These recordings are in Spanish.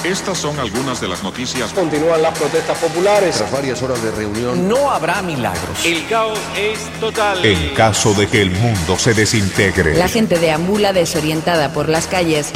Estas son algunas de las noticias. Continúan las protestas populares. Tras varias horas de reunión. No habrá milagros. El caos es total. En caso de que el mundo se desintegre. La gente deambula desorientada por las calles.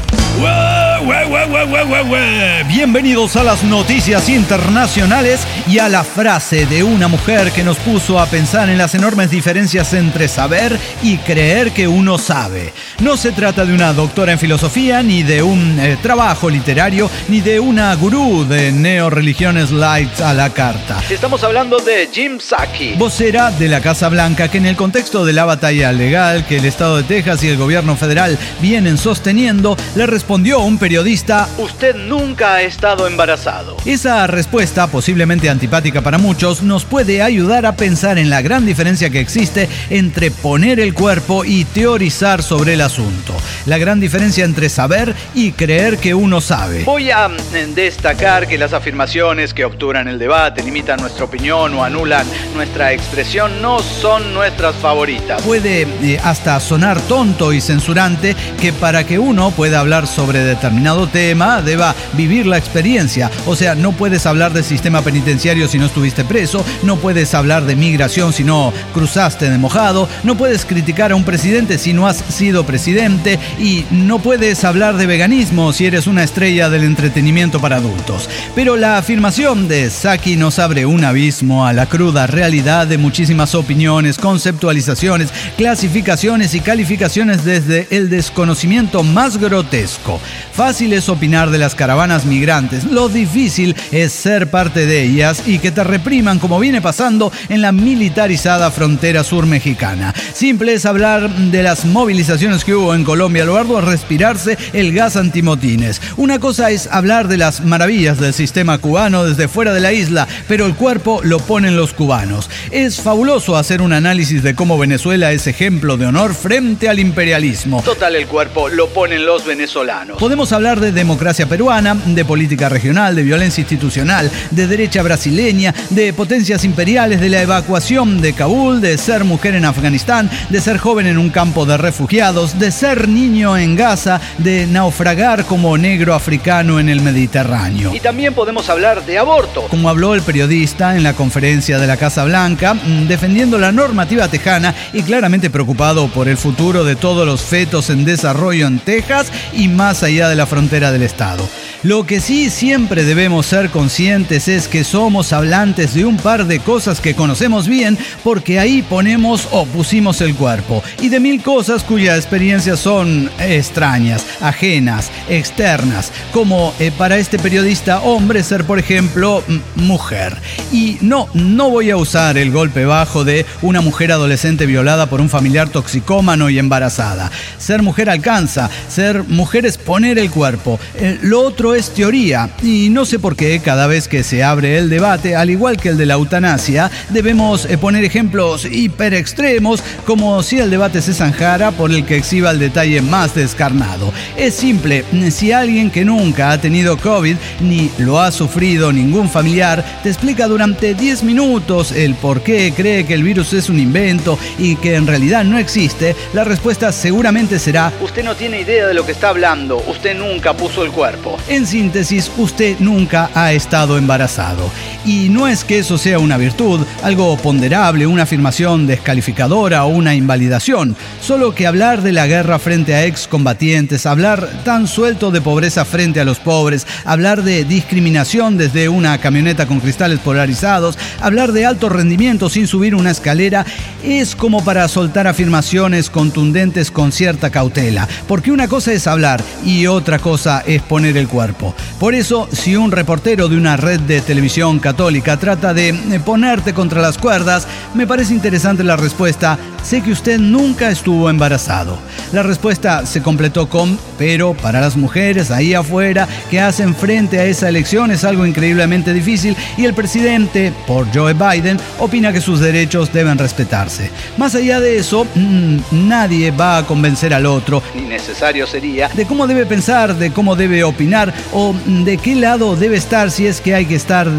Bienvenidos a las noticias internacionales y a la frase de una mujer que nos puso a pensar en las enormes diferencias entre saber y creer que uno sabe. No se trata de una doctora en filosofía, ni de un trabajo literario, ni de una gurú de neorreligiones light a la carta. Estamos hablando de Jen Psaki, vocera de la Casa Blanca, que en el contexto de la batalla legal que el estado de Texas y el gobierno federal vienen sosteniendo, le respondió a un periodista: usted nunca ha estado embarazado. Esa respuesta, posiblemente antipática para muchos, nos puede ayudar a pensar en la gran diferencia que existe entre poner el cuerpo y teorizar sobre el asunto. La gran diferencia entre saber y creer que uno sabe. Voy a destacar que las afirmaciones que obturan el debate, limitan nuestra opinión o anulan nuestra expresión no son nuestras favoritas. Puede hasta sonar tonto y censurante que para que uno pueda hablar sobre determinado tema deba vivir la experiencia. O sea, no puedes hablar del sistema penitenciario si no estuviste preso, no puedes hablar de migración si no cruzaste de mojado, no puedes criticar a un presidente si no has sido presidente y no puedes hablar de veganismo si eres una estrella del entretenimiento para adultos. Pero la afirmación de Psaki nos abre un abismo a la cruda realidad de muchísimas opiniones, conceptualizaciones, clasificaciones y calificaciones desde el desconocimiento más grotesco. Fácil es opinar de las caravanas migrantes, lo difícil es ser parte de ellas y que te repriman como viene pasando en la militarizada frontera sur mexicana. Simple es hablar de las movilizaciones que hubo en Colombia, lo arduo es respirarse el gas antimotines. Una cosa es hablar de las maravillas del sistema cubano desde fuera de la isla, pero el cuerpo lo ponen los cubanos. Es fabuloso hacer un análisis de cómo Venezuela es ejemplo de honor frente al imperialismo. Total, el cuerpo lo ponen los venezolanos. Podemos hablar de democracia peruana, de política regional, de violencia institucional, de derecha brasileña, de potencias imperiales, de la evacuación de Kabul, de ser mujer en Afganistán, de ser joven en un campo de refugiados, de ser niño en Gaza, de naufragar como negro africano en el Mediterráneo. Y también podemos hablar de aborto. Como habló el periodista en la conferencia de la Casa Blanca, defendiendo la normativa tejana y claramente preocupado por el futuro de todos los fetos en desarrollo en Texas y más allá de la frontera del estado. Lo que sí siempre debemos ser conscientes es que somos hablantes de un par de cosas que conocemos bien porque ahí ponemos o pusimos el cuerpo y de mil cosas cuyas experiencias son extrañas, ajenas, externas, como para este periodista hombre ser, por ejemplo, mujer. Y no voy a usar el golpe bajo de una mujer adolescente violada por un familiar toxicómano y embarazada. Ser mujer alcanza, ser mujer es poner el cuerpo. Lo otro es teoría y no sé por qué cada vez que se abre el debate, al igual que el de la eutanasia, debemos poner ejemplos hiper extremos como si el debate se zanjara por el que exhiba el detalle más descarnado. Es simple, si alguien que nunca ha tenido COVID ni lo ha sufrido ningún familiar te explica durante 10 minutos el por qué cree que el virus es un invento y que en realidad no existe, la respuesta seguramente será: usted no tiene idea de lo que está hablando, usted nunca puso el cuerpo. En síntesis, usted nunca ha estado embarazado. Y no es que eso sea una virtud, algo ponderable, una afirmación descalificadora o una invalidación, solo que hablar de la guerra frente a excombatientes, hablar tan suelto de pobreza frente a los pobres, hablar de discriminación desde una camioneta con cristales polarizados, hablar de alto rendimiento sin subir una escalera, es como para soltar afirmaciones contundentes con cierta cautela, porque una cosa es hablar y otra cosa es poner el cuerpo. Por eso, si un reportero de una red de televisión católica trata de ponerte contra las cuerdas, me parece interesante la respuesta: sé que usted nunca estuvo embarazado. La respuesta se completó con: pero para las mujeres ahí afuera que hacen frente a esa elección es algo increíblemente difícil y el presidente, por Joe Biden, opina que sus derechos deben respetarse. Más allá de eso, nadie va a convencer al otro, ni necesario sería, de cómo debe pensar, de cómo debe opinar o de qué lado debe estar si es que hay que estar de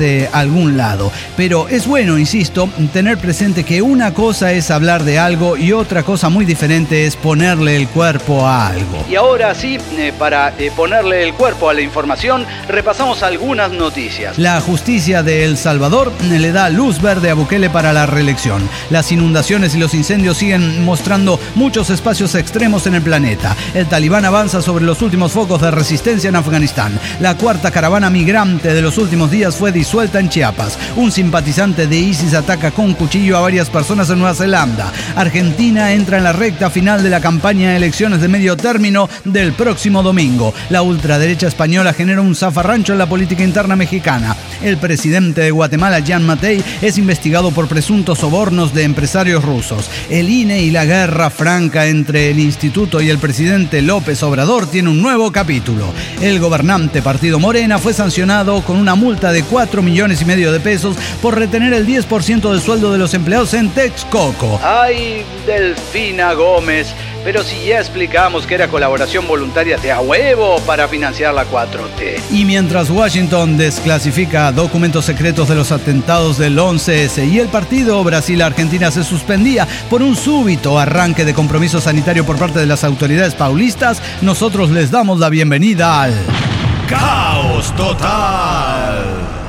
algún lado. Pero es bueno, insisto, tener presente que una cosa es hablar de algo y otra cosa muy diferente es ponerle el cuerpo a algo. Y ahora sí, para ponerle el cuerpo a la información, repasamos algunas noticias. La justicia de El Salvador le da luz verde a Bukele para la reelección. Las inundaciones y los incendios siguen mostrando muchos espacios extremos en el planeta. El Talibán avanza sobre los últimos focos de resistencia en Afganistán. La cuarta caravana migrante de los últimos días fue disuelta en Chiapas. Un simpatizante de ISIS ataca con cuchillo a varias personas en Nueva Zelanda. Argentina entra en la recta final de la campaña de elecciones de medio término del próximo domingo. La ultraderecha española genera un zafarrancho en la política interna mexicana. El presidente de Guatemala, Jan Matei, es investigado por presuntos sobornos de empresarios rusos. El INE y la guerra franca entre el instituto y el presidente López Obrador tiene un nuevo capítulo. El gobernante partido Morena fue sancionado con una multa de 4,5 millones de pesos por retener el 10% del sueldo de los empleados en Texcoco. ¡Ay, Delfina Gómez! Pero si ya explicamos que era colaboración voluntaria de a huevo para financiar la 4T. Y mientras Washington desclasifica documentos secretos de los atentados del 11S y el partido Brasil-Argentina se suspendía por un súbito arranque de compromiso sanitario por parte de las autoridades paulistas, nosotros les damos la bienvenida al Caos Total.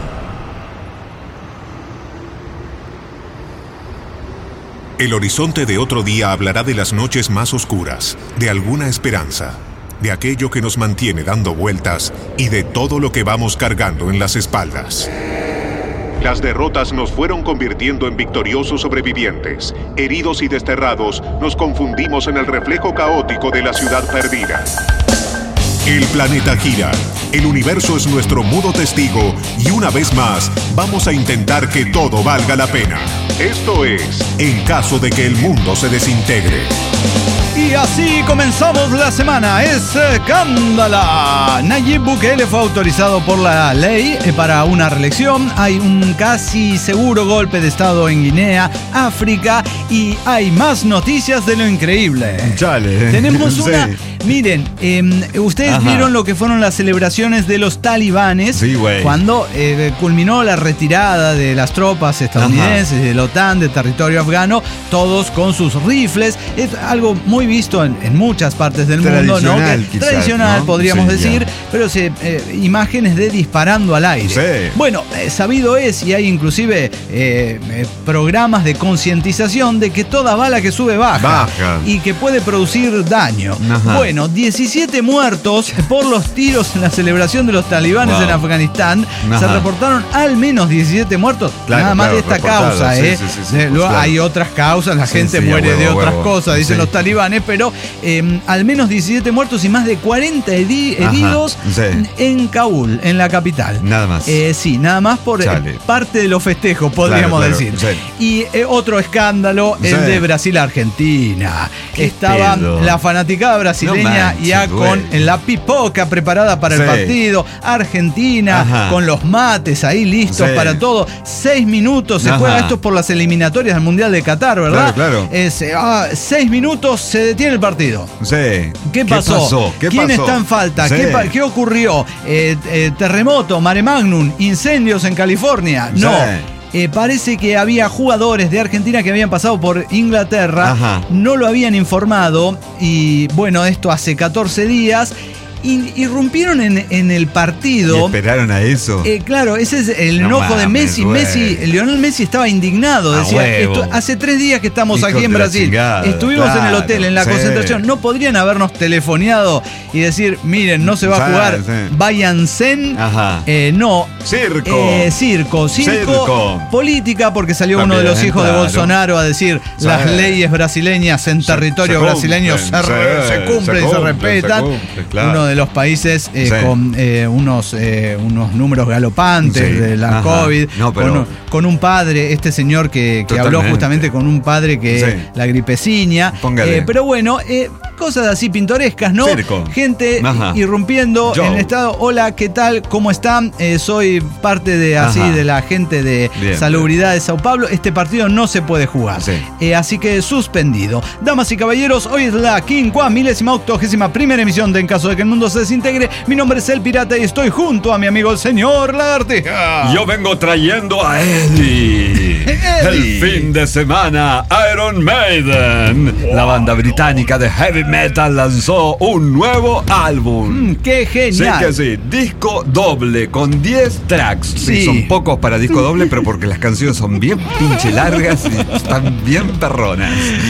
El horizonte de otro día hablará de las noches más oscuras, de alguna esperanza, de aquello que nos mantiene dando vueltas y de todo lo que vamos cargando en las espaldas. Las derrotas nos fueron convirtiendo en victoriosos sobrevivientes. Heridos y desterrados, nos confundimos en el reflejo caótico de la ciudad perdida. El planeta gira, el universo es nuestro mudo testigo y una vez más vamos a intentar que todo valga la pena. Esto es, en caso de que el mundo se desintegre. Y así comenzamos la semana. ¡Escándala! Nayib Bukele fue autorizado por la ley para una reelección. Hay un casi seguro golpe de estado en Guinea, África, y hay más noticias de lo increíble. Chale. Tenemos una... Miren, ustedes vieron lo que fueron las celebraciones de los talibanes cuando culminó la retirada de las tropas estadounidenses, de la OTAN, del territorio afgano, todos con sus rifles. Es algo muy visto en muchas partes del mundo, ¿no? Quizás, tradicional, ¿no? podríamos decir, ya. pero imágenes de disparando al aire. Sí. Bueno, sabido es, y hay inclusive programas de concientización de que toda bala que sube baja. Y que puede producir daño. Bueno, 17 muertos por los tiros en la celebración de los talibanes en Afganistán. Se reportaron al menos 17 muertos, nada más de esta causa. Luego hay otras causas, la gente muere de otras cosas, dicen los talibanes, pero al menos 17 muertos y más de 40 heridos en Kabul, en la capital. Nada más. Sí, nada más por parte de los festejos, podríamos decir. Y otro escándalo, el de Brasil-Argentina. Estaba la fanaticada brasileña ya con la pipoca preparada para el partido. Argentina con los mates ahí listos para todo. 6 minutos se juega esto por las eliminatorias del Mundial de Qatar, ¿verdad? Claro. 6 minutos se detiene el partido. ¿Qué pasó? ¿Quién está en falta? ¿Qué ocurrió? Terremoto, mare magnum, incendios en California. No. Parece que había jugadores de Argentina que habían pasado por Inglaterra, no lo habían informado, y bueno, esto hace 14 días. Irrumpieron en el partido. ¿Y esperaron a eso? Claro, ese es el enojo de Messi. Lionel Messi estaba indignado. Decía, hace 3 días que estamos aquí en Brasil. Estuvimos en el hotel, en la concentración. ¿No podrían habernos telefoneado y decir, miren, no se va a jugar, váyanse? No. Circo. Política, porque salió uno de los hijos de Bolsonaro a decir, las leyes brasileñas en territorio brasileño se cumplen y se respetan. Uno de los países con unos números galopantes de la COVID, con un padre, este señor que habló justamente con un padre que la gripeciña, pero bueno, cosas así pintorescas, ¿no? Gente irrumpiendo en el estado. Hola, ¿qué tal? ¿Cómo están? Soy parte de la gente de Salubridad de Sao Paulo. Este partido no se puede jugar, así que suspendido. Damas y caballeros, hoy es la 51ª emisión de En Caso de que el Mundo mundo se desintegre. Mi nombre es El Pirata y estoy junto a mi amigo el señor Lagartija. Yo vengo trayendo a Eddie. El fin de semana, Iron Maiden, la banda británica de heavy metal, lanzó un nuevo álbum. ¡Qué genial! Sí que sí, disco doble con 10 tracks. Sí, son pocos para disco doble, pero porque las canciones son bien pinche largas y están bien perronas.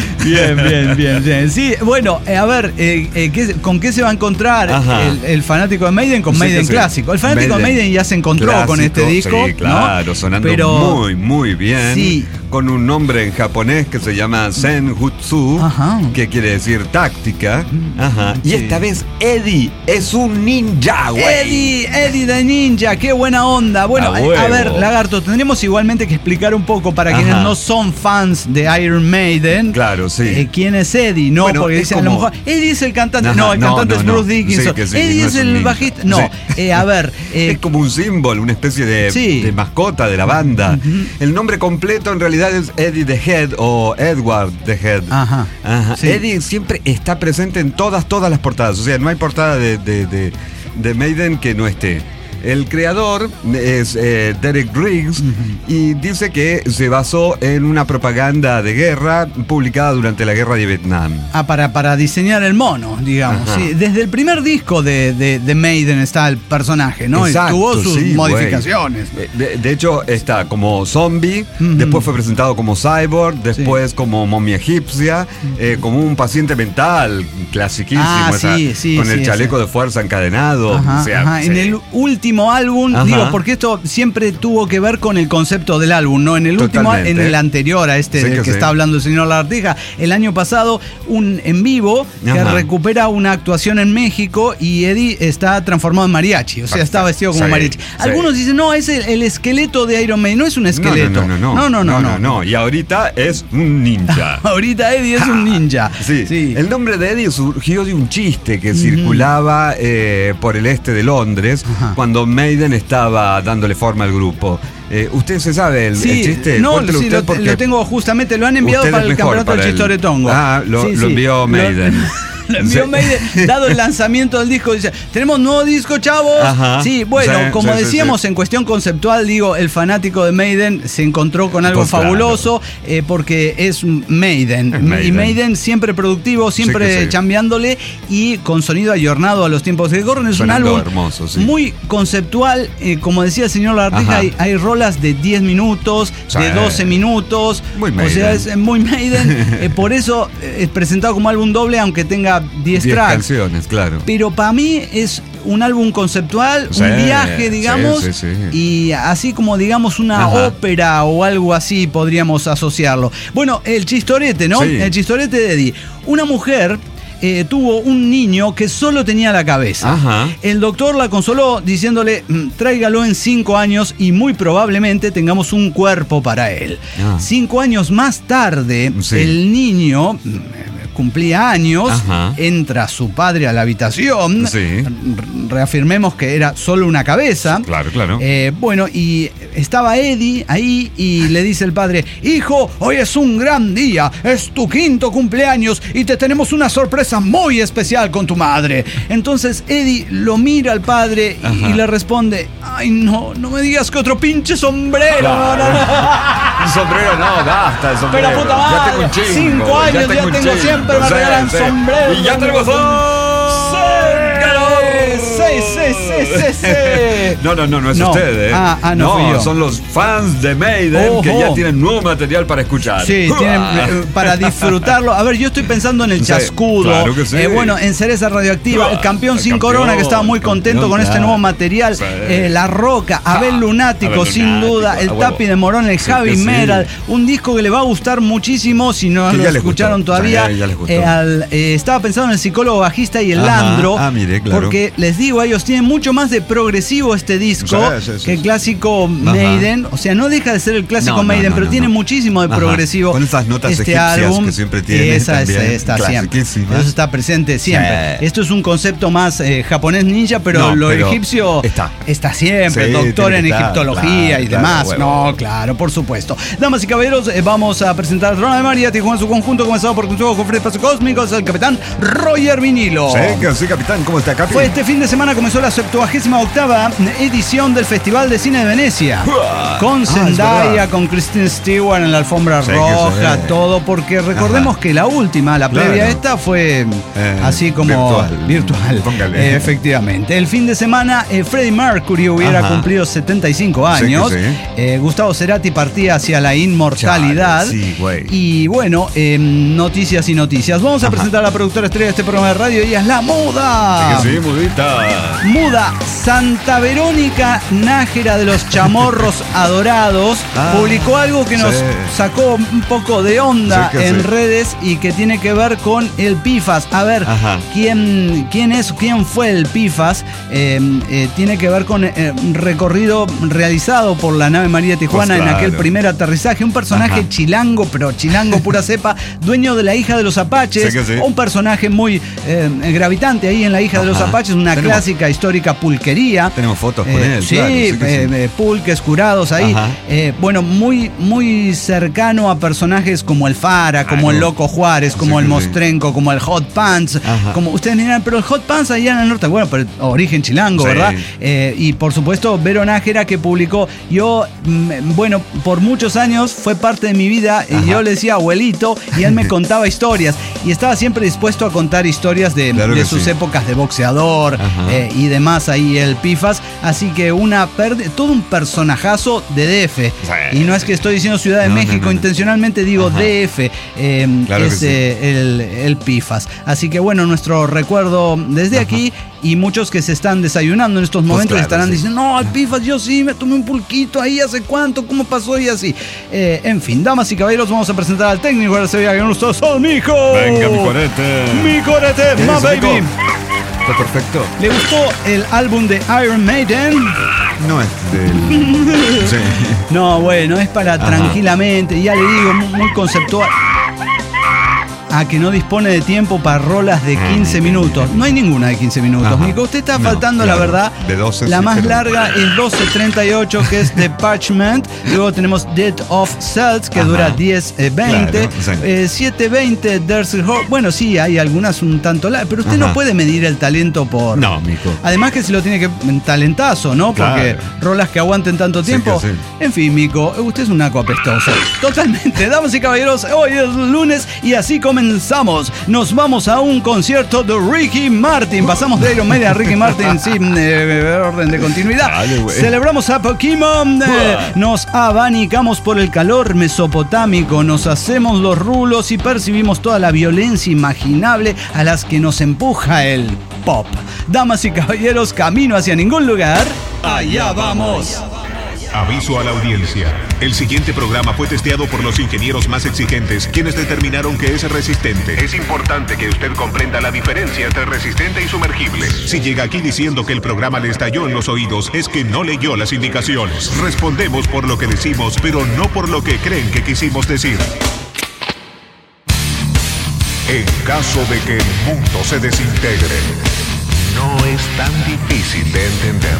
Bien. Sí, bueno, a ver, ¿con qué se va a encontrar el fanático de Maiden? Con Maiden clásico. El fanático de Maiden ya se se encontró con este disco. Sí, claro, ¿no? Sonando muy, muy bien. Sí. Con un nombre en japonés que se llama Senjutsu, que quiere decir táctica. Ajá. Y esta vez Eddie es un ninja, güey. Eddie de ninja, qué buena onda. Bueno, a ver, Lagarto, tendremos igualmente que explicar un poco para quienes no son fans de Iron Maiden. Claro, sí. ¿Quién es Eddie? No, bueno, porque dicen a lo mejor, Eddie es el cantante. No, el cantante es Bruce Dickinson. Sí, Eddie no es el bajista. No, a ver. Es como un símbolo, una especie de mascota de la banda. El nombre completo en realidad es Eddie the Head o Edward the Head. Sí. Eddie siempre está presente en todas las portadas. O sea, no hay portada de Maiden que no esté. El creador es Derek Riggs y dice que se basó en una propaganda de guerra publicada durante la guerra de Vietnam. Para diseñar el mono, digamos. Sí. Desde el primer disco de Maiden está el personaje, ¿no? Exacto, y tuvo sus modificaciones. De hecho, está como zombie, después fue presentado como cyborg, después como momia egipcia, como un paciente mental, clasiquísimo. Con el chaleco de fuerza encadenado. En el último álbum, digo, porque esto siempre tuvo que ver con el concepto del álbum, ¿no? En el último, en el anterior a este del que está hablando el señor Lagartija, el año pasado, un en vivo que recupera una actuación en México y Eddie está transformado en mariachi, o sea, está vestido como mariachi. Algunos dicen, no, es el esqueleto de Iron Maiden, no es un esqueleto. No. Y ahorita es un ninja. Ahorita Eddie es un ninja. Sí. El nombre de Eddie surgió de un chiste que circulaba por el este de Londres cuando Maiden estaba dándole forma al grupo. ¿Usted se sabe el chiste? No, lo tengo justamente, lo han enviado para el campeonato del Chistoretongo. Lo envió Maiden. Lo envió Maiden, dado el lanzamiento del disco, dice, tenemos nuevo disco, chavos. Como decíamos, en cuestión conceptual, digo, el fanático de Maiden se encontró con algo fabuloso, porque es Maiden. Y Maiden siempre productivo, siempre chambeándole y con sonido ayornado a los tiempos que corren. Es un álbum hermoso, muy conceptual, como decía el señor Lagartija, hay rolas de 10 minutos, de 12 minutos, muy Maiden. O sea, es muy Maiden. Por eso es presentado como álbum doble, aunque tenga 10 tracks. Canciones, claro. Pero para mí es un álbum conceptual, un viaje, digamos, y así como, digamos, una ópera o algo así podríamos asociarlo. Bueno, el chistorete, ¿no? El chistorete de Eddie. Una mujer tuvo un niño que solo tenía la cabeza. El doctor la consoló diciéndole, tráigalo en 5 años y muy probablemente tengamos un cuerpo para él. 5 años más tarde, el niño cumplía años, entra su padre a la habitación, reafirmemos que era solo una cabeza. Claro. Bueno, y estaba Eddie ahí y le dice el padre, hijo, hoy es un gran día, es tu 5º cumpleaños y te tenemos una sorpresa muy especial con tu madre. Entonces Eddie lo mira al padre y le responde, ay, no me digas que otro pinche sombrero. Un sombrero no, basta el sombrero. Pero puta madre, ya tengo un chingo, 5 años, ya tengo siempre me regalan sombrero. Y ya tenemos No es usted, no, son los fans de Maiden que ya tienen nuevo material para escuchar. Sí, tienen para disfrutarlo. A ver, yo estoy pensando en el Chascudo. Claro que sí. Bueno, en Cereza Radioactiva, el campeón sin corona, que estaba muy contento con este nuevo material. La Roca, Abel Lunático, sin duda. El Tapi de Morón, el Javi Meral. Un disco que le va a gustar muchísimo. Si no lo escucharon todavía. Estaba pensando en el psicólogo bajista y el Landro. Mire, claro. Porque les digo, ellos tienen tiene mucho más de progresivo este disco que el clásico Maiden. O sea, no deja de ser el clásico Maiden, pero tiene muchísimo de progresivo. Con esas notas este álbum álbum que siempre tiene. Esa está siempre. Eso está presente siempre. Esto es un concepto más japonés ninja, pero lo egipcio está siempre. Doctor en egiptología y demás. No, claro, por supuesto. Damas y caballeros, vamos a presentar al Trono de María Tijuana en su conjunto, comenzado por Consejo con Fred Paso Cósmicos, el capitán Roger Vinilo. Sí, capitán, ¿cómo está, Capi? Fue este fin de semana comenzó la 78ª edición del Festival de Cine de Venecia. Con Zendaya, con Kristen Stewart en la alfombra roja, todo, porque recordemos que la última, la previa a esta, fue así como virtual. Póngale. Efectivamente. El fin de semana, Freddie Mercury hubiera cumplido 75 años. Gustavo Cerati partía hacia la inmortalidad. Y bueno, noticias y noticias. Vamos a presentar a la productora estrella de este programa de radio. Ella es la Muda. Sí, Mudita. Muda, Santa Verónica Nájera de los Chamorros Adorados, publicó algo que nos sacó un poco de onda en redes y que tiene que ver con el PIFAS. A ver, ¿quién fue el PIFAS? Tiene que ver con recorrido realizado por la nave María Tijuana en aquel primer aterrizaje. Un personaje chilango, pero chilango pura cepa, dueño de la hija de los Apaches. Un personaje muy gravitante ahí en la hija de los Apaches, una clásica histórica pulquería. Tenemos fotos con él. Pulques curados ahí. Bueno, muy cercano a personajes como el Fara, como el Loco Juárez, como el Mostrenco, como el Hot Pants. Como ustedes miran, pero el Hot Pants allá en el norte, bueno, pero origen chilango, ¿verdad? Y por supuesto, Vero Nájera, que publicó. Yo, bueno, por muchos años fue parte de mi vida. Y yo le decía abuelito y él me contaba historias. Y estaba siempre dispuesto a contar historias de sus épocas de boxeador y demás ahí, el PIFAS. Así que todo un personajazo de DF. Y no es que estoy diciendo Ciudad de México, intencionalmente digo DF. El PIFAS. Así que bueno, nuestro recuerdo desde aquí. Y muchos que se están desayunando en estos momentos estarán diciendo, no, el PIFAS, yo sí me tomé un pulquito ahí hace cuánto, ¿cómo pasó? Y así. En fin, damas y caballeros, vamos a presentar al técnico de la Sevilla, que con ustedes son mi hijo. Venga, mi corete. Mi corete, my baby. Está perfecto. ¿Le gustó el álbum de Iron Maiden? No es del... No, bueno, es para tranquilamente, ya le digo, muy conceptual. Que no dispone de tiempo para rolas de 15 minutos. No hay ninguna de 15 minutos. Nico, usted está faltando, la verdad. De 12, la más larga es 12:38, que es The Parchment. Luego tenemos Dead of Cells, que dura 10:20. 7:20, There's a Hope. Bueno, sí, hay algunas un tanto largas, pero usted no puede medir el talento por... No, Mico. Además que se lo tiene que... talentazo, ¿no? Porque rolas que aguanten tanto tiempo. En fin, Mico, usted es un naco apestoso. Totalmente. Damas y caballeros, hoy es lunes y así comenzamos. Nos vamos a un concierto de Ricky Martin. Pasamos de Iron Maiden a Ricky Martin sin orden de continuidad. Celebramos a Pokémon. Nos abanicamos por el calor mesopotámico. Nos hacemos los rulos y percibimos toda la violencia imaginable a las que nos empuja el pop. Damas y caballeros, camino hacia ningún lugar. Allá vamos. Aviso a la audiencia. El siguiente programa fue testeado por los ingenieros más exigentes, quienes determinaron que es resistente. Es importante que usted comprenda la diferencia entre resistente y sumergible. Si llega aquí diciendo que el programa le estalló en los oídos, es que no leyó las indicaciones. Respondemos por lo que decimos, pero no por lo que creen que quisimos decir. En caso de que el mundo se desintegre, no es tan difícil de entender.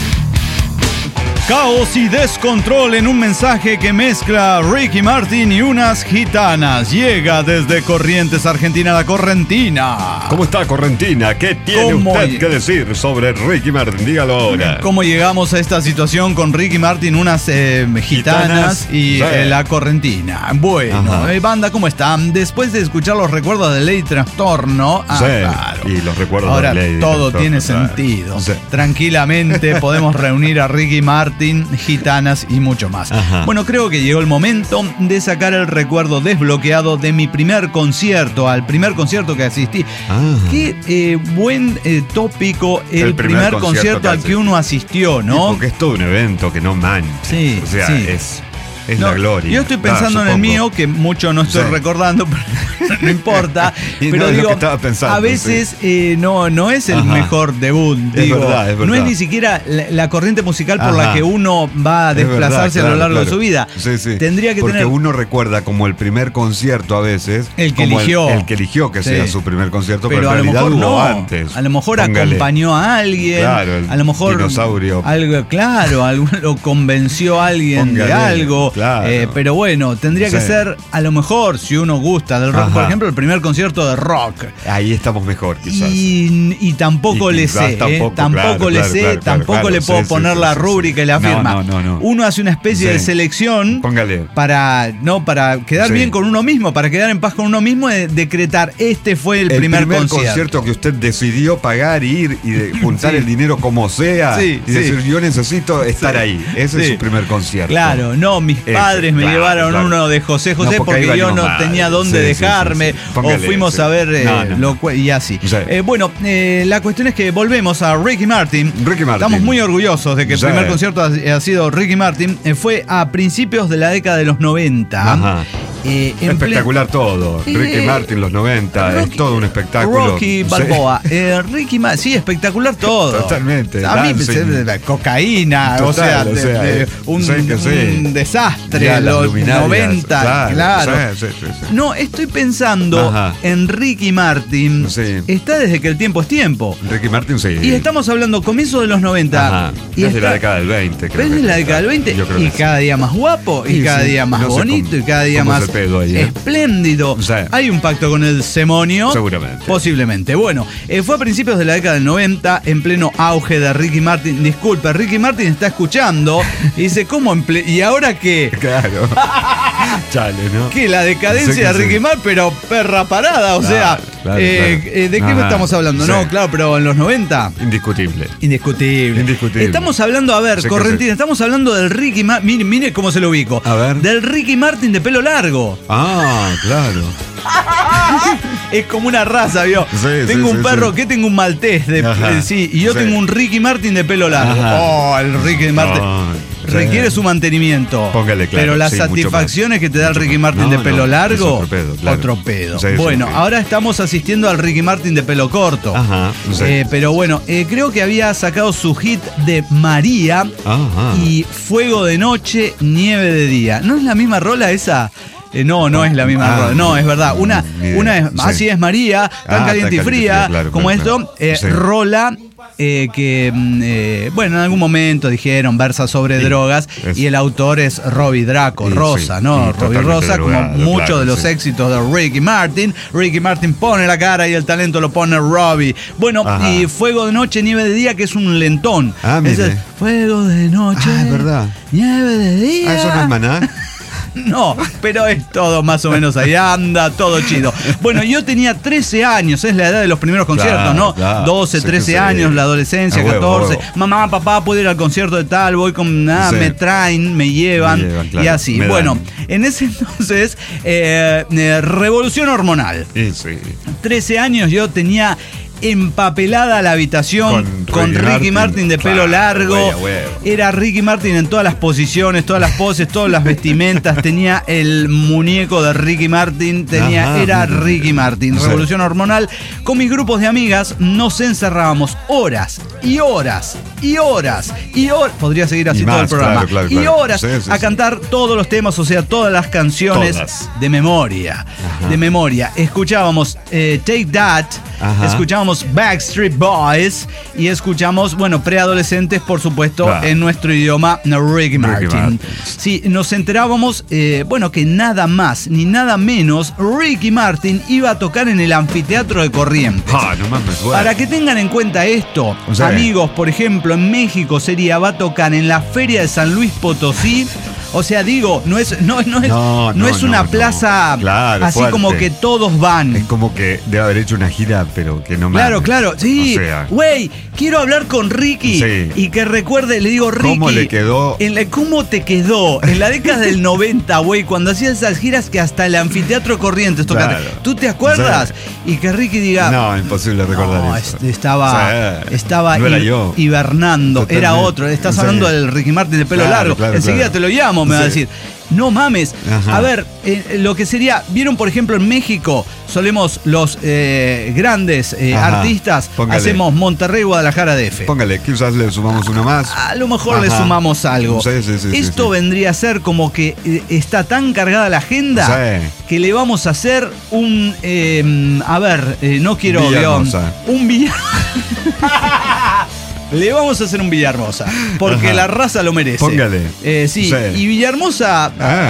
Caos y descontrol en un mensaje que mezcla Ricky Martin y unas gitanas. Llega desde Corrientes, Argentina, la Correntina. ¿Cómo está, Correntina? ¿Qué tiene usted que decir sobre Ricky Martin? Dígalo ahora. ¿Cómo llegamos a esta situación con Ricky Martin, unas gitanas y la Correntina? Bueno, banda, ¿cómo están? Después de escuchar los recuerdos de Ley Trastorno. Claro. Y los recuerdos ahora de Ley todo tiene sentido. Tranquilamente podemos reunir a Ricky Martin, gitanas y mucho más. Bueno, creo que llegó el momento de sacar el recuerdo desbloqueado de mi primer concierto, al primer concierto que asistí. Qué buen tópico el primer concierto al que uno asistió, ¿no? Porque es todo un evento que no mancha. Sí, o sea, sí. es es la gloria. Yo estoy pensando en el mío, que mucho no estoy recordando, pero no importa. Pero digo, pensando, a veces no es el mejor debut. Digo, es verdad. No es ni siquiera la corriente musical por la que uno va a desplazarse a lo largo de su vida. Sí. Tendría que porque uno recuerda como el primer concierto a veces. El que eligió. El que eligió que sea su primer concierto, pero en realidad hubo antes. A lo mejor acompañó a alguien. Claro, a lo mejor dinosaurio. Algo, lo convenció a alguien de algo. Claro. Pero bueno, tendría que ser, a lo mejor, si uno gusta del rock, por ejemplo, el primer concierto de rock. Ahí estamos mejor, quizás. Y tampoco le sé. Tampoco le sé, tampoco le puedo poner la rúbrica y la firma. No. Uno hace una especie de selección para quedar bien con uno mismo, para quedar en paz con uno mismo, y decretar, este fue el primer concierto que usted decidió pagar, ir y juntar el dinero como sea, y decir, yo necesito estar ahí. Ese es su primer concierto. Claro, mis padres me llevaron uno de José porque yo no tenía dónde dejarme, o fuimos a ver y así. Bueno, la cuestión es que volvemos a Ricky Martin. Estamos muy orgullosos de que el primer concierto ha sido Ricky Martin. Fue a principios de la década de los 90. Espectacular todo. Ricky Martin, los 90, es todo un espectáculo. Rocky Balboa. Ricky Martin, sí, espectacular todo. Totalmente. A mí cocaína, un desastre. Los 90, claro. Sí. No, estoy pensando en Ricky Martin. Está desde que el tiempo es tiempo. Ricky Martin, sí. Y estamos hablando comienzo de los 90. Desde la década del 20. Desde la década del 20. Y cada día más guapo, y cada día más bonito, y cada día más espléndido. Hay un pacto con el demonio. Seguramente. Posiblemente. Bueno, fue a principios de la década del 90, en pleno auge de Ricky Martin. Disculpe, Ricky Martin está escuchando y dice, ¿cómo ¿y ahora qué? Claro. Chale, ¿no? Que la decadencia de Ricky Martin, pero perra parada, claro. ¿de qué estamos hablando? No, claro, pero en los 90. Indiscutible. Estamos hablando, Correntina, estamos hablando del Ricky Martin. Mire cómo se lo ubico. A ver. Del Ricky Martin de pelo largo. Claro. Es como una raza, ¿vio? Tengo un perro que tengo un maltés y yo tengo un Ricky Martin de pelo largo. El Ricky Martin requiere su mantenimiento. Póngale, claro. Pero las satisfacciones que te da el Ricky Martin de pelo largo, otro pedo. Bueno, ahora estamos asistiendo al Ricky Martin de pelo corto. Pero bueno, creo que había sacado su hit de María y Fuego de noche, nieve de día. ¿No es la misma rola esa? No es la misma rola. No, es verdad. Una es Así es María, tan caliente y fría, como esto. Rola que, en algún momento dijeron versa sobre drogas y el autor es Robbie Draco, Rosa, ¿no? Robbie Rosa, como muchos de los éxitos de Ricky Martin. Ricky Martin pone la cara y el talento lo pone Robbie. Bueno, y Fuego de noche, nieve de día, que es un lentón. Es Fuego de noche, es verdad. Nieve de día. ¿Eso no es Maná? No, pero es todo más o menos ahí anda, todo chido. Bueno, yo tenía 13 años, es la edad de los primeros conciertos, ¿no? 12, 13 años, la adolescencia, 14. Mamá, papá, puedo ir al concierto de tal, voy con me traen, me llevan y así. Bueno, en ese entonces, revolución hormonal. 13 años yo tenía empapelada la habitación con Ricky Martin de pelo largo. Era Ricky Martin en todas las posiciones, todas las poses, todas las vestimentas. Tenía el muñeco de Ricky Martin. Era Ricky Martin. Revolución hormonal. Con mis grupos de amigas nos encerrábamos horas y horas y horas y horas. Podría seguir así todo el programa. Y horas a cantar todos los temas, o sea, todas las canciones de memoria. De memoria. Escuchábamos Take That. Escuchábamos Backstreet Boys y escuchamos, preadolescentes, por supuesto, en nuestro idioma, Ricky Martin. Sí, nos enterábamos, que nada más ni nada menos, Ricky Martin iba a tocar en el anfiteatro de Corrientes. Para que tengan en cuenta esto, amigos, por ejemplo, en México va a tocar en la Feria de San Luis Potosí. O sea, digo, no es una plaza así fuerte, como que todos van. Es como que debe haber hecho una gira, pero que no me. Claro, sí. Güey, quiero hablar con Ricky y que recuerde, le digo, Ricky. ¿Cómo le quedó? ¿Cómo te quedó? En la década del 90, güey, cuando hacías esas giras que hasta el anfiteatro Corrientes tocaste. ¿Tú te acuerdas? Y que Ricky diga. No, imposible recordar eso. Estaba no era yo. hibernando. Totalmente. Era otro. Estás hablando del Ricky Martin de pelo largo. Enseguida te lo llamo. no, me va a decir. No mames. Ajá. A ver, lo que sería, ¿vieron por ejemplo en México? Solemos los grandes artistas, hacemos Monterrey, Guadalajara, DF. Póngale, quizás le sumamos uno más. A lo mejor le sumamos algo. Sí, Esto vendría a ser como que está tan cargada la agenda que le vamos a hacer un... no quiero un Villahermosa. Le vamos a hacer un Villahermosa, porque la raza lo merece. Póngale. Sí, y Villahermosa...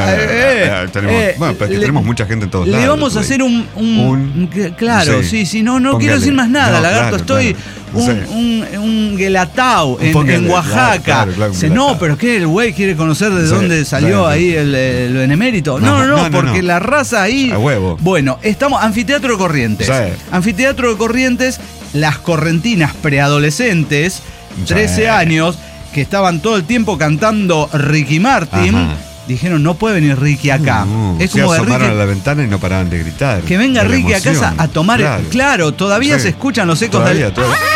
tenemos mucha gente en todos lados. Le vamos a hacer claro, sí, no quiero decir más nada, Lagarto, un Guelatao en Oaxaca. Claro, pero ¿qué? ¿El güey quiere conocer de dónde salió ahí el benemérito? No, porque la raza ahí... A huevo. Bueno, estamos... Anfiteatro de Corrientes. Anfiteatro de Corrientes, las correntinas preadolescentes, 13 años, que estaban todo el tiempo cantando Ricky Martin. Dijeron, no puede venir Ricky acá. Es como se asomaron a la ventana y no paraban de gritar. Que venga Ricky a casa a tomar... Claro, todavía se escuchan los ecos del...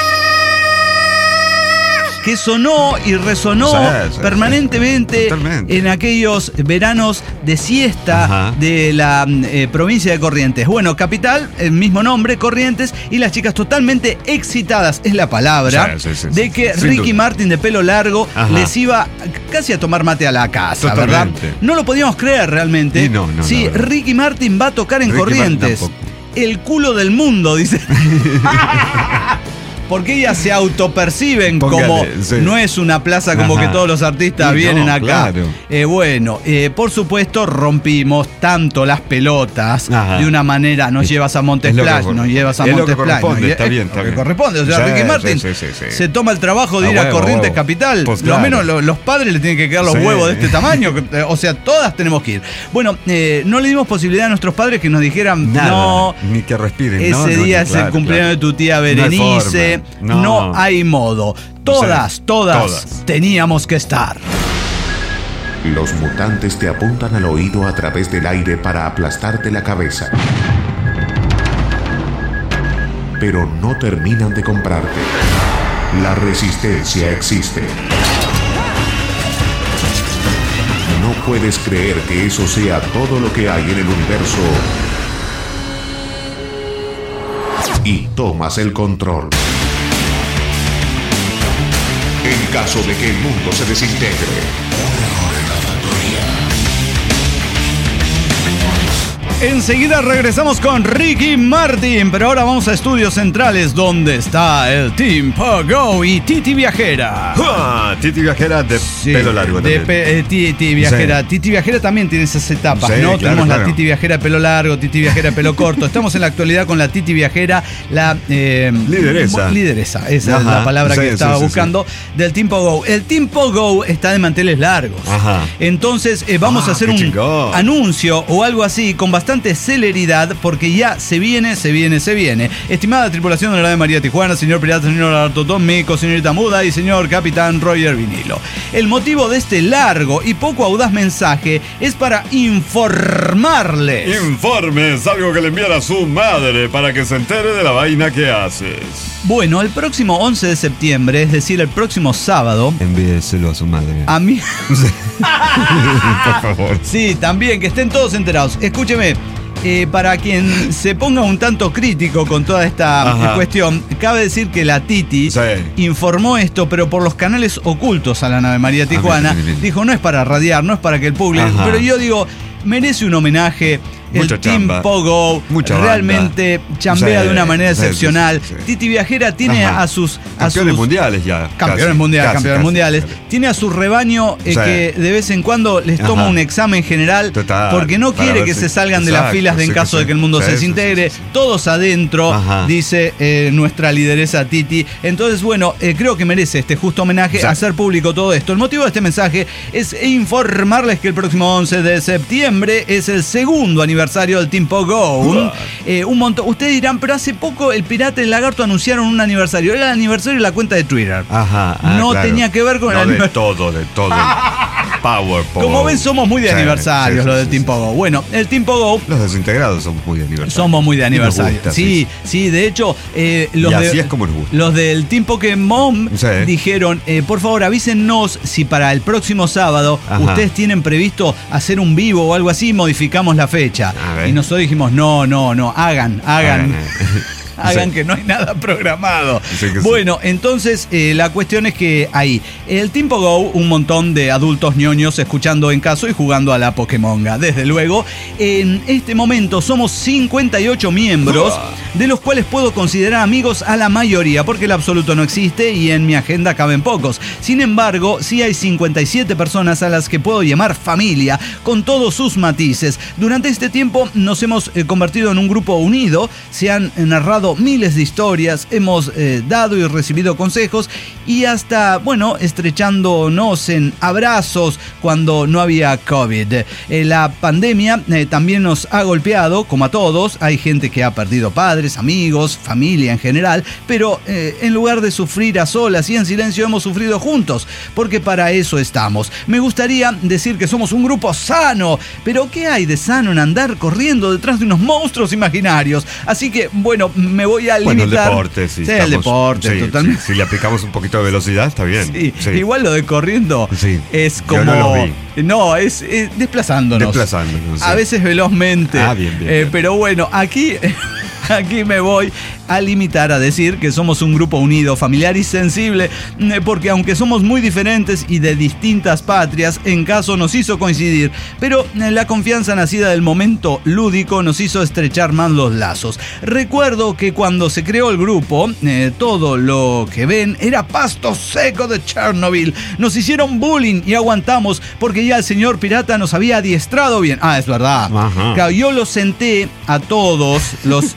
Que sonó y resonó permanentemente en aquellos veranos de siesta de la provincia de Corrientes. Bueno, capital, el mismo nombre, Corrientes, y las chicas totalmente excitadas, es la palabra, de que Ricky Martin de pelo largo les iba casi a tomar mate a la casa, ¿verdad? No lo podíamos creer realmente. Sí, Ricky Martin va a tocar en Corrientes. El culo del mundo, dice. Porque ellas se autoperciben como no es una plaza como que todos los artistas vienen acá. Claro. Por supuesto rompimos tanto las pelotas de una manera, nos llevas a Montes Plata, nos llevas a Montes Plata. Está bien. Corresponde, o sea, Ricky Martin se toma el trabajo de ir a Corrientes Capital. Pues lo menos los padres le tienen que quedar los huevos de este tamaño, o sea, todas tenemos que ir. Bueno, no le dimos posibilidad a nuestros padres que nos dijeran nada, ni que respiren. Ese día es el cumpleaños de tu tía Berenice. No hay modo. Todas teníamos que estar. Los mutantes te apuntan al oído a través del aire para aplastarte la cabeza. Pero no terminan de comprarte. La resistencia existe. No puedes creer que eso sea todo lo que hay en el universo. Y tomas el control. En caso de que el mundo se desintegre. Enseguida regresamos con Ricky Martin, pero ahora vamos a Estudios Centrales, donde está el Team Pogo y Titi Viajera. Titi Viajera de pelo largo también. Titi Viajera. Titi Viajera también tiene esas etapas, ¿no? Tenemos la Titi Viajera de pelo largo, Titi Viajera de pelo corto. Estamos en la actualidad con la Titi Viajera, la lideresa. Esa es la palabra que estaba buscando, del Team Pogo. El Team Pogo está de manteles largos. Entonces vamos a hacer un anuncio o algo así con bastante celeridad, porque ya se viene. Estimada tripulación de la nave María Tijuana, señor pirata, señor Lagarto Tómico, señorita Muda y señor capitán Roger Vinilo. El motivo de este largo y poco audaz mensaje es para informarles. Informes, algo que le enviara a su madre para que se entere de la vaina que haces. Bueno, el próximo 11 de septiembre, es decir, el próximo sábado... Envíeselo a su madre. A mí... Por favor. Sí, también, que estén todos enterados. Escúcheme, para quien se ponga un tanto crítico con toda esta cuestión, cabe decir que la Titi informó esto, pero por los canales ocultos a la nave María Tijuana. Dijo, no es para radiar, no es para que el público... Pero yo digo, merece un homenaje. El Team Pogo realmente chambea de una manera excepcional. Titi Viajera tiene a sus... Campeones mundiales ya. Campeones mundiales. Tiene a su rebaño que de vez en cuando les toma un examen general porque no quiere que se salgan de las filas en caso de que el mundo se desintegre. Todos adentro, dice nuestra lideresa Titi. Entonces, bueno, creo que merece este justo homenaje, hacer público todo esto. El motivo de este mensaje es informarles que el próximo 11 de septiembre es el segundo aniversario del Team Pogo. Un montón. Ustedes dirán, pero hace poco el Pirata y el Lagarto anunciaron un aniversario. Era el aniversario de la cuenta de Twitter. No tenía que ver con el aniversario. De todo. Power Pogo. Como ven, somos muy de aniversarios, lo del Team Pogo. Bueno, el Team Pogo... Los desintegrados somos muy de aniversario. Somos muy de aniversario. Sí, de hecho, así es como nos gusta. Los del Team Pokémon dijeron, por favor, avísennos si para el próximo sábado ustedes tienen previsto hacer un vivo o algo así, modificamos la fecha. Y nosotros dijimos, no, hagan. Hagan que no hay nada programado. Bueno, entonces la cuestión es que ahí, el Team Pogo, un montón de adultos ñoños escuchando en caso y jugando a la Pokémonga. Desde luego, en este momento somos 58 miembros, de los cuales puedo considerar amigos a la mayoría, porque el absoluto no existe y en mi agenda caben pocos. Sin embargo, sí hay 57 personas a las que puedo llamar familia, con todos sus matices. Durante este tiempo nos hemos convertido en un grupo unido, se han narrado miles de historias, hemos dado y recibido consejos y hasta, bueno, estrechándonos en abrazos cuando no había COVID. La pandemia también nos ha golpeado, como a todos. Hay gente que ha perdido padres, amigos, familia en general, pero en lugar de sufrir a solas y en silencio, hemos sufrido juntos, porque para eso estamos. Me gustaría decir que somos un grupo sano, pero ¿qué hay de sano en andar corriendo detrás de unos monstruos imaginarios? Así que, bueno, me voy a limitar. El deporte, sí. El deporte, totalmente. Si le aplicamos un poquito de velocidad, está bien. Sí. Igual lo de corriendo es como... Yo no lo vi. No, es desplazándonos. A veces velozmente. Bien. Pero bueno, aquí me voy a limitar a decir que somos un grupo unido, familiar y sensible, porque aunque somos muy diferentes y de distintas patrias, en caso nos hizo coincidir, pero la confianza nacida del momento lúdico nos hizo estrechar más los lazos. Recuerdo que cuando se creó el grupo, todo lo que ven era pasto seco de Chernobyl. Nos hicieron bullying y aguantamos porque ya el señor pirata nos había adiestrado bien. Es verdad. Claro, yo los senté a todos los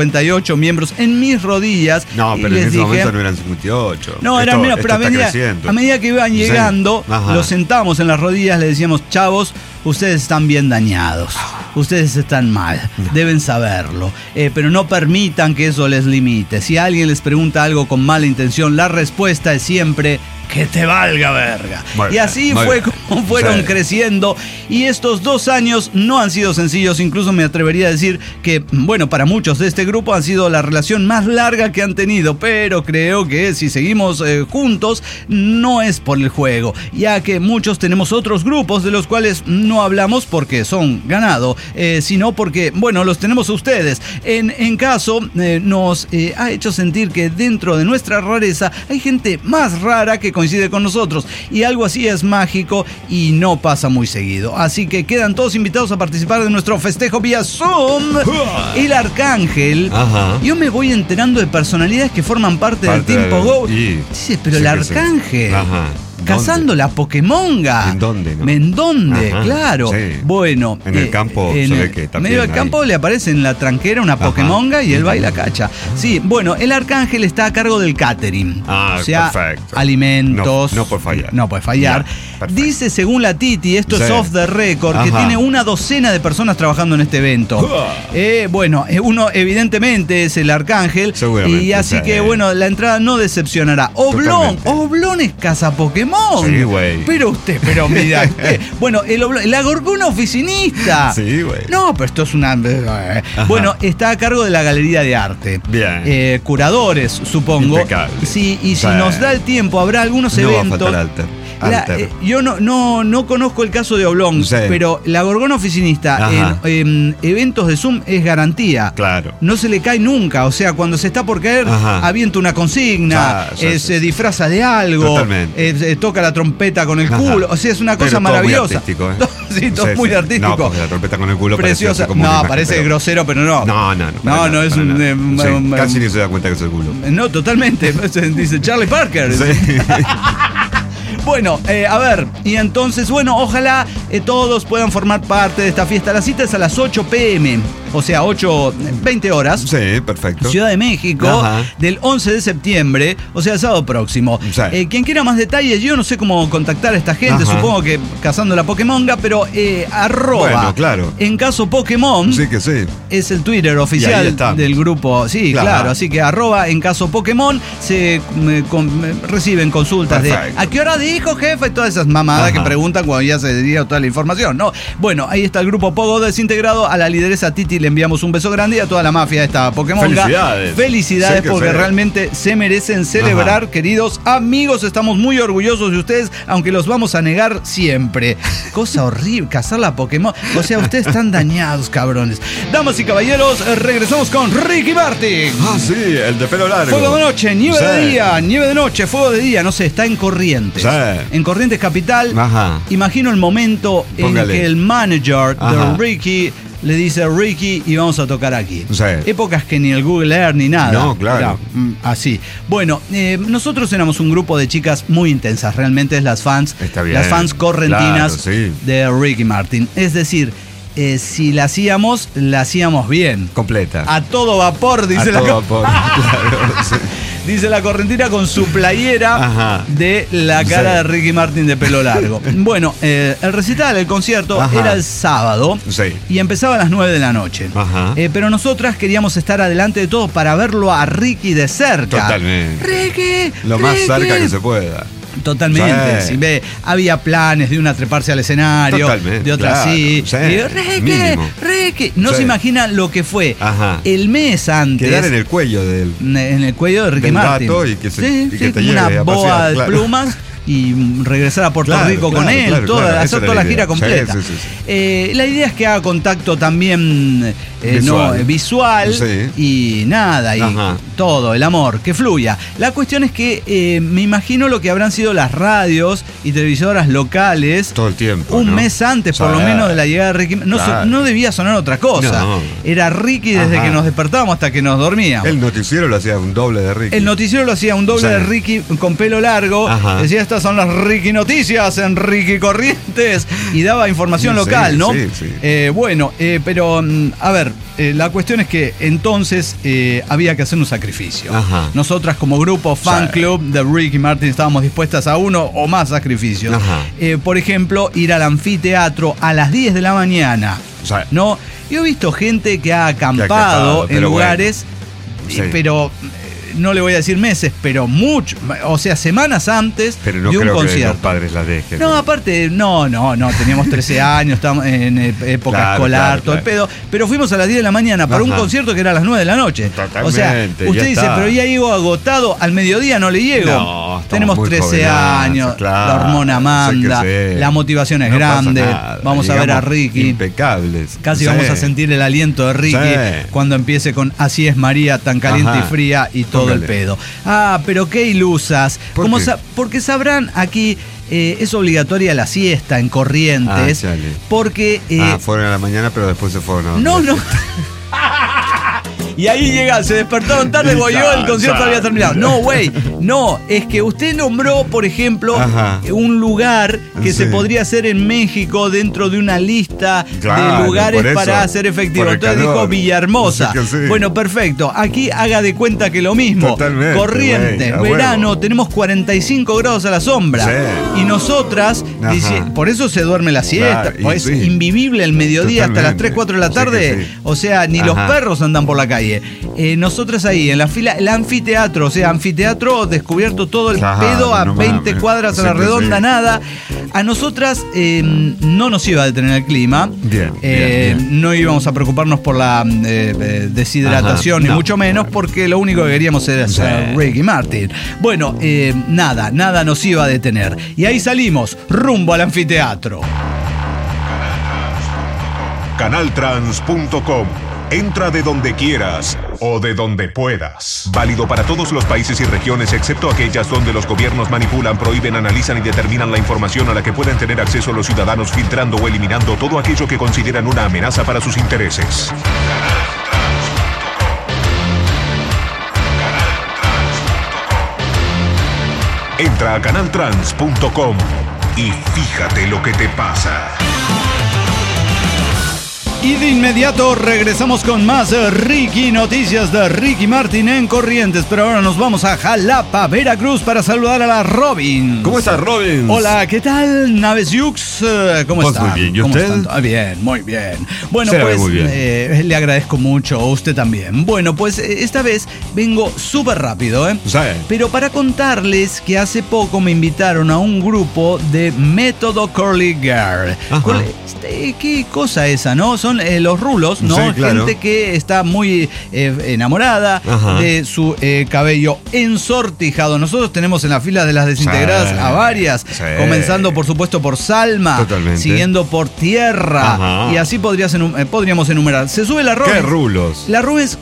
58 miembros en mis rodillas. No, pero en ese momento no eran 58. No, eran menos, pero a medida que iban llegando, los sentamos en las rodillas, le decíamos, chavos, ustedes están bien dañados, ustedes están mal, deben saberlo, pero no permitan que eso les limite. Si alguien les pregunta algo con mala intención, la respuesta es siempre... que te valga verga. Y así fue como fueron creciendo. Y estos 2 años no han sido sencillos. Incluso me atrevería a decir que, bueno, para muchos de este grupo han sido la relación más larga que han tenido. Pero creo que si seguimos juntos, no es por el juego. Ya que muchos tenemos otros grupos de los cuales no hablamos porque son ganado, sino porque, bueno, los tenemos ustedes. En caso, nos ha hecho sentir que dentro de nuestra rareza hay gente más rara que coincide con nosotros, y algo así es mágico y no pasa muy seguido. Así que quedan todos invitados a participar de nuestro festejo vía Zoom. El Arcángel. Yo me voy enterando de personalidades que forman parte del Team Pogo. Dice, pero el Arcángel. Cazando la Pokémonga. ¿En dónde? ¿No? ¿En dónde? Claro. Sí. Bueno. En el campo se ve que también. En medio del campo le aparece en la tranquera una Pokémonga y él va y la cacha. Sí, bueno, el Arcángel está a cargo del catering. O sea, perfecto. Alimentos. No puede fallar. No puede fallar. Dice, según la Titi, esto es off the record, que tiene una docena de personas trabajando en este evento. Bueno, uno evidentemente es el Arcángel. Seguramente. Y así que, bueno, la entrada no decepcionará. Oblón es caza Pokémon. Sí, güey. Pero mira. Bueno, la Gorgona oficinista. Sí, güey. No, pero esto es una... Bueno, está a cargo de la galería de arte. Bien. Curadores, supongo. Impecable. Sí, y si nos da el tiempo, habrá algunos eventos. Va a faltar yo no conozco el caso de Oblong, pero la Gorgona oficinista en eventos de Zoom es garantía. Claro. No se le cae nunca. O sea, cuando se está por caer, avienta una consigna, se disfraza de algo. Totalmente. Toca la trompeta con el culo. O sea, es una cosa maravillosa. Muy artístico, Sí, todo muy artístico. No, porque la trompeta con el culo preciosa. Como parece grosero, pero no. No, es un... casi ni se da cuenta que es el culo. No, totalmente. Dice Charlie Parker. Sí. Bueno, a ver, y entonces, bueno, ojalá todos puedan formar parte de esta fiesta. La cita es a las 8 p.m. o sea, 20 horas. Sí, perfecto. Ciudad de México, ajá, del 11 de septiembre, o sea, el sábado próximo. Sí. Quien quiera más detalles, yo no sé cómo contactar a esta gente, ajá, supongo que cazando la Pokémonga, pero arroba, bueno, claro, En Caso Pokémon, sí que sí, es el Twitter oficial del grupo, sí, claro, así que arroba En Caso Pokémon, se reciben consultas. Perfecto. De ¿a qué hora dijo, jefe? Y todas esas mamadas, ajá, que preguntan cuando ya se dio toda la información, ¿no? Bueno, ahí está el grupo Pogo desintegrado. A la lideresa Titi le enviamos un beso grande y a toda la mafia de esta Pokémonga. Felicidades porque realmente se merecen celebrar, ajá, queridos amigos. Estamos muy orgullosos de ustedes, aunque los vamos a negar siempre. Cosa horrible, cazar la Pokémon. O sea, ustedes están dañados, cabrones. Damas y caballeros, regresamos con Ricky Martin. Ah, sí, el de pelo largo. Fuego de noche, nieve de día, nieve de noche, fuego de día. No sé, está en Corrientes. En Corrientes Capital. Ajá. Imagino el momento en que el manager, ajá, de Ricky le dice: Ricky, y vamos a tocar aquí. Sí. Épocas que ni el Google Earth ni nada. No, claro. Era, así. Bueno, nosotros éramos un grupo de chicas muy intensas. Realmente es las fans correntinas, claro, sí, de Ricky Martin. Es decir, si la hacíamos bien. Completa. A todo vapor, dice a todo vapor. Claro, sí. Dice la correntina con su playera, ajá, de la cara, sí, de Ricky Martin de pelo largo. Bueno, el recital, el concierto, ajá, era el sábado, sí, y empezaba a las 9 de la noche. Ajá. Pero nosotras queríamos estar adelante de todo para verlo a Ricky de cerca. Totalmente. Ricky. Lo más cerca que se pueda. Totalmente, sí. Había planes de una treparse al escenario, totalmente, de otra, claro, sí. Y Ricky, no, sí, se imagina lo que fue, ajá, el mes antes. Quedar en el cuello de Ricky Martin. Y que te lleve una boa pasear, de, claro, plumas. Y regresar a Puerto, claro, Rico, claro, con él, claro, hacer toda la gira completa. Sí, sí, sí. La idea es que haga contacto también visual, sí, y nada, y ajá, todo, el amor, que fluya. La cuestión es que me imagino lo que habrán sido las radios y televisoras locales todo el tiempo, un mes antes, por lo menos, de la llegada de Ricky. No debía sonar otra cosa. No. Era Ricky desde, ajá, que nos despertábamos hasta que nos dormíamos. El noticiero lo hacía un doble de Ricky. El noticiero lo hacía un doble, sí, de Ricky con pelo largo. Ajá. Decía: estas son las Ricky Noticias en Ricky Corrientes, y daba información, sí, local, ¿no? Sí, sí. Pero a ver, la cuestión es que entonces había que hacer un sacrificio. Ajá. Nosotras como grupo fan, sí, club de Ricky Martin estábamos dispuestas a uno o más sacrificios. Por ejemplo, ir al anfiteatro a las 10 de la mañana, sí, ¿no? Yo he visto gente que ha acampado en lugares, bueno, sí, pero no le voy a decir meses, pero mucho, o sea, semanas antes, pero no de un creo concierto. Que los padres la dejen. No, aparte, no, teníamos 13 años, estábamos en época, claro, escolar, claro, todo, claro, el pedo, pero fuimos a las 10 de la mañana para, ajá, un concierto que era a las 9 de la noche. Totalmente, o sea, usted dice, pero ya llego agotado, al mediodía no le llego. No, tenemos 13 años, claro, la hormona manda, la motivación es, no, grande, vamos, digamos, a ver a Ricky. Impecables. Casi, sí, vamos a sentir el aliento de Ricky, sí, cuando empiece con Así es María, tan caliente, ajá, y fría, y todo. Póngale el pedo. Pero qué ilusas. Porque sabrán, aquí es obligatoria la siesta en Corrientes. Porque. Fueron a la mañana, pero después se fueron. No. Y ahí se despertaron tarde, boyó, el concierto había terminado. No, güey, no, es que usted nombró, por ejemplo, ajá, un lugar que, sí, se podría hacer en México dentro de una lista, claro, de lugares para hacer efectivo. Entonces dijo Villahermosa. Sí. Bueno, perfecto. Aquí haga de cuenta que lo mismo. Totalmente, Corrientes, verano, tenemos 45 grados a la sombra. Sí. Y nosotras, por eso se duerme la siesta. Claro, es, sí, invivible el mediodía, totalmente, hasta las 3, 4 de la tarde. Sí, sí. O sea, ni, ajá, los perros andan por la calle. Nosotras ahí en la fila, el anfiteatro, o sea, anfiteatro descubierto todo el, claro, pedo a 20 cuadras a la redonda, sí, nada. A nosotras no nos iba a detener el clima. Bien. No íbamos a preocuparnos por la deshidratación, ajá, ni mucho menos, porque lo único que queríamos era ser, sí, Ricky Martin. Bueno, nada nos iba a detener. Y ahí salimos, rumbo al anfiteatro. Canaltrans.com. Entra de donde quieras o de donde puedas. Válido para todos los países y regiones, excepto aquellas donde los gobiernos manipulan, prohíben, analizan y determinan la información a la que pueden tener acceso los ciudadanos, filtrando o eliminando todo aquello que consideran una amenaza para sus intereses. Entra a canaltrans.com y fíjate lo que te pasa. Y de inmediato regresamos con más Ricky Noticias de Ricky Martin en Corrientes. Pero ahora nos vamos a Jalapa, Veracruz, para saludar a la Robin. ¿Cómo estás, Robin? Hola, ¿qué tal, Naves Yux? ¿Cómo están? Muy bien, ¿y usted? Bien, muy bien. Bueno, Se pues ve muy bien. le agradezco mucho, a usted también. Bueno, pues esta vez vengo súper rápido, ¿eh? Sí. Pero para contarles que hace poco me invitaron a un grupo de Método Curly Girl. ¿Qué cosa esa, no? Son los rulos, ¿no? Sí, claro. Gente que está muy enamorada de su cabello ensortijado. Nosotros tenemos en la fila de las desintegradas a varias, comenzando por supuesto por Salma, totalmente, siguiendo por Tierra, y así podríamos enumerar. Se sube la Robins. ¿Qué rulos? La Robins.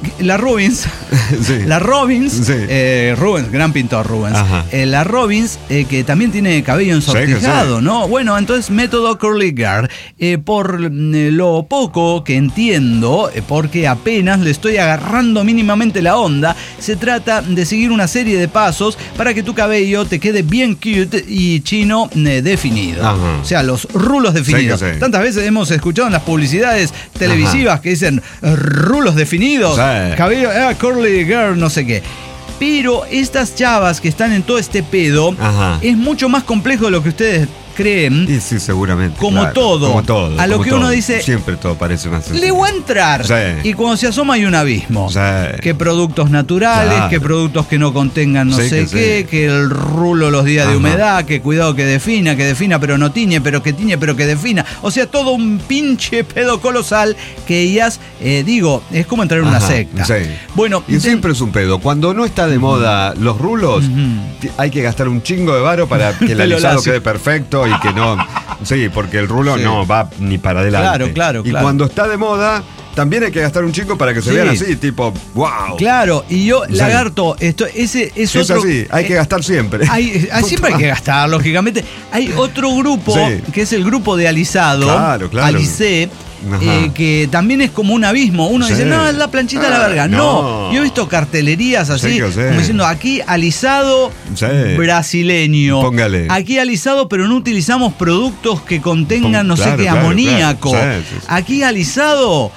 Sí. La Robins, sí. Rubens, gran pintor Rubens. La Robins, que también tiene cabello ensortijado, ¿no? Bueno, entonces Método Curly Girl. Por lo poco que entiendo, porque apenas le estoy agarrando mínimamente la onda, se trata de seguir una serie de pasos para que tu cabello te quede bien cute y chino definido. O sea, los rulos definidos. Sí. Tantas veces hemos escuchado en las publicidades televisivas que dicen rulos definidos, cabello curly girl, no sé qué. Pero estas chavas que están en todo este pedo, es mucho más complejo de lo que ustedes creen. Y sí, seguramente. Como todo. A lo que uno dice, siempre todo parece más sencillo. Le voy a entrar. Y cuando se asoma hay un abismo. Que productos naturales, que productos que no contengan no sé qué, que el rulo los días de humedad, que cuidado que defina, pero no tiñe, pero que tiñe, pero que defina. O sea, todo un pinche pedo colosal que ellas, es como entrar en una secta. Bueno, y siempre es un pedo. Cuando no está de moda los rulos, hay que gastar un chingo de varo para que el alisado quede perfecto y que no... Sí, porque el rulo no va ni para adelante. Claro. Y cuando está de moda, también hay que gastar un chingo para que se vean así, tipo, wow. Claro, y yo, lagarto, ese es otro... Es así, hay que gastar siempre. Siempre hay que gastar, lógicamente. Hay otro grupo, que es el grupo de alisado, claro. Alisé, que también es como un abismo. Uno dice, no, es la planchita de la verga. No, yo he visto cartelerías así, como diciendo, aquí alisado brasileño. Póngale. Aquí alisado, pero no utilizamos productos que contengan no sé qué, amoníaco. Aquí alisado...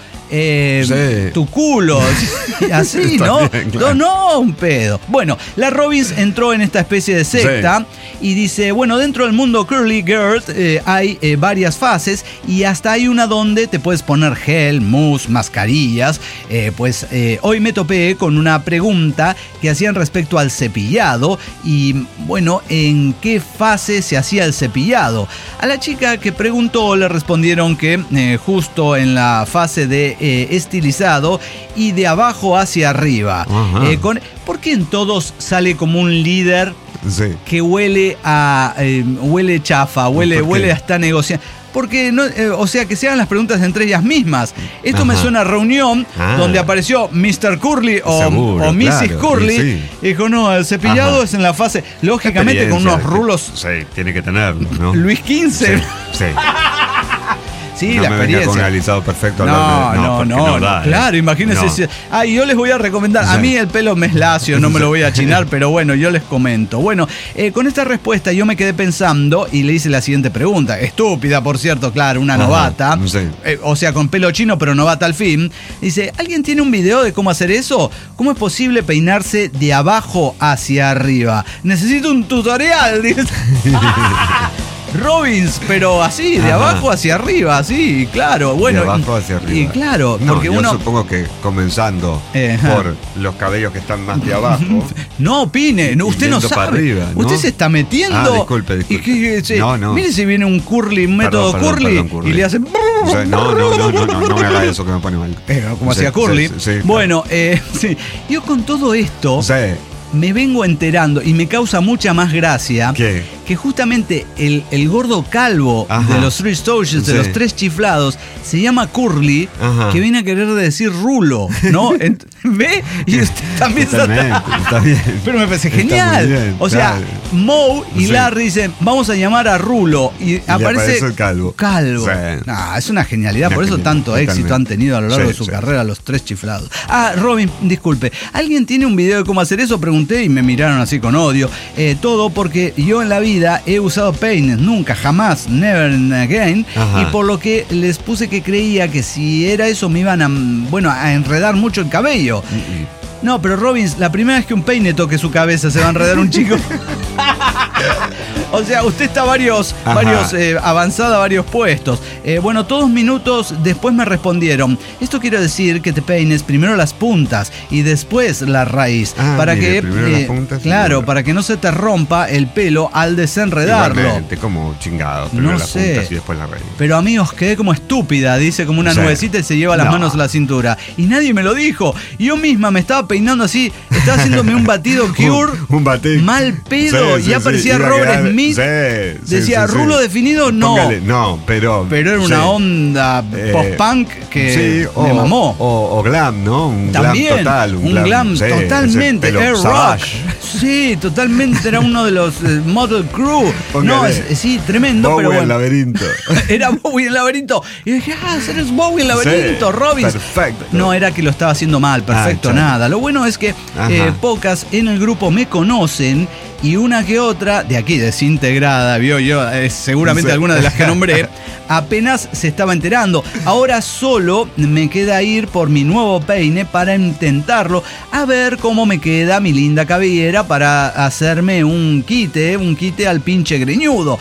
tu culo, así, ¿no? Bien, claro. No, un pedo. Bueno, la Robins entró en esta especie de secta y dice, bueno, dentro del mundo Curly Girl hay varias fases y hasta hay una donde te puedes poner gel, mousse, mascarillas. Hoy me topé con una pregunta que hacían respecto al cepillado y, bueno, ¿en qué fase se hacía el cepillado? A la chica que preguntó le respondieron que justo en la fase de estilizado y de abajo hacia arriba. ¿Por qué en todos sale como un líder que huele a huele chafa, huele hasta negociando? Porque no, o sea, que se hagan las preguntas entre ellas mismas. Esto me suena a reunión donde apareció Mr. Curly o Mrs. Curly. Y dijo, no, el cepillado es en la fase, lógicamente con unos rulos. Tiene que tener, ¿no? Luis XV. Sí, no la me experiencia. venga con un alisado perfecto. No, claro, imagínense. Yo les voy a recomendar. A mí el pelo me es lacio, no me lo voy a achinar, pero bueno, yo les comento. Bueno, con esta respuesta yo me quedé pensando y le hice la siguiente pregunta. Estúpida, por cierto, claro, una novata. O sea, con pelo chino, pero novata al fin. Dice, ¿alguien tiene un video de cómo hacer eso? ¿Cómo es posible peinarse de abajo hacia arriba? Necesito un tutorial, dice. Robins, pero así, de abajo hacia arriba, así, claro. Bueno, de abajo hacia arriba. Y claro, porque yo supongo que comenzando por los cabellos que están más de abajo. No opine, usted no sabe. Arriba, ¿no? Usted se está metiendo. Disculpe. No. Mire si viene un curly, método curly, y le hace. No me haga eso que me pone mal. Como hacía Curly. Bueno, yo con todo esto. Me vengo enterando y me causa mucha más gracia que justamente el gordo calvo de los Three Stooges, de los tres chiflados, se llama Curly, que viene a querer decir rulo, ¿no? ¿Ve? Y usted también está bien. Pero me parece genial. Bien, o sea, Moe y Larry dicen, vamos a llamar a Rulo. Y aparece el calvo. Es una genialidad, por eso tanto éxito han tenido a lo largo de su carrera los tres chiflados. Robin, disculpe, ¿alguien tiene un video de cómo hacer eso? Pregunté y me miraron así con odio. Todo porque yo en la vida vida he usado peines, nunca, jamás, never again. Ajá. Y por lo que les puse que creía que si era eso me iban a enredar mucho el cabello. No, pero Robbins, la primera vez que un peine toque su cabeza se va a enredar un chico. O sea, usted está avanzada a varios puestos. Bueno, todos minutos después me respondieron. Esto quiere decir que te peines primero las puntas y después la raíz. Para que las puntas, claro, para que no se te rompa el pelo al desenredarlo. Igualmente, como chingado, primero No las sé. puntas y después la raíz. Pero amigos, quedé como estúpida, dice como una nubecita y se lleva las manos a la cintura. Y nadie me lo dijo. Yo misma me estaba peinando así, estaba haciéndome un batido Cure. Un batik. Mal pedo. Sí, y aparecía iba a Robert quedar- Smith. Decía, rulo definido, no. Póngale, no, pero era una onda post-punk que me mamó. O glam, ¿no? Un También, glam total. un glam sí, totalmente, ese pelo air rock. Savage. Sí, totalmente, era uno de los Model Crew. Póngale. No, sí, tremendo, Bowie pero en bueno. laberinto. Era Bowie en laberinto. Y dije, eres Bowie en laberinto, Sí, Robbins. perfecto. No, era que lo estaba haciendo mal, perfecto, chale. nada. Lo bueno es que Ajá. pocas en el grupo me conocen y una que otra, de aquí desintegrada, vio yo, seguramente Sí. alguna de las que nombré, apenas se estaba enterando. Ahora solo me queda ir por mi nuevo peine para intentarlo, a ver cómo me queda mi linda cabellera para hacerme un quite al pinche greñudo.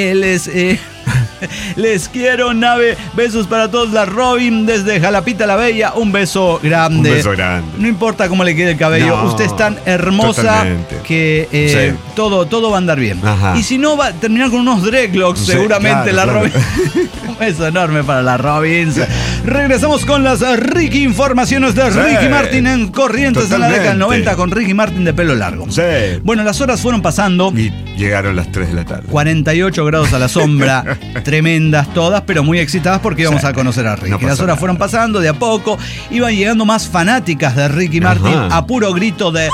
Les quiero, nave. Besos para todos. La Robin desde Jalapita la Bella. Un beso grande. Un beso grande. No importa cómo le quede el cabello. No, usted es tan hermosa totalmente. que Sí. todo va a andar bien. Ajá. Y si no, va a terminar con unos dreadlocks, Sí, seguramente, claro, la claro. Robin. Un beso enorme para la Robin. Regresamos con las Ricky informaciones de Sí. Ricky Martin en Corrientes en la década del Totalmente. 90 con Ricky Martin de pelo largo. Sí. Bueno, las horas fueron pasando. Y llegaron las 3 de la tarde. 48 grados a la sombra, tremendas todas, pero muy excitadas porque íbamos a conocer a Ricky. No pasa Las horas nada. fueron pasando de a poco, iban llegando más fanáticas de Ricky Martin Ajá. a puro grito de...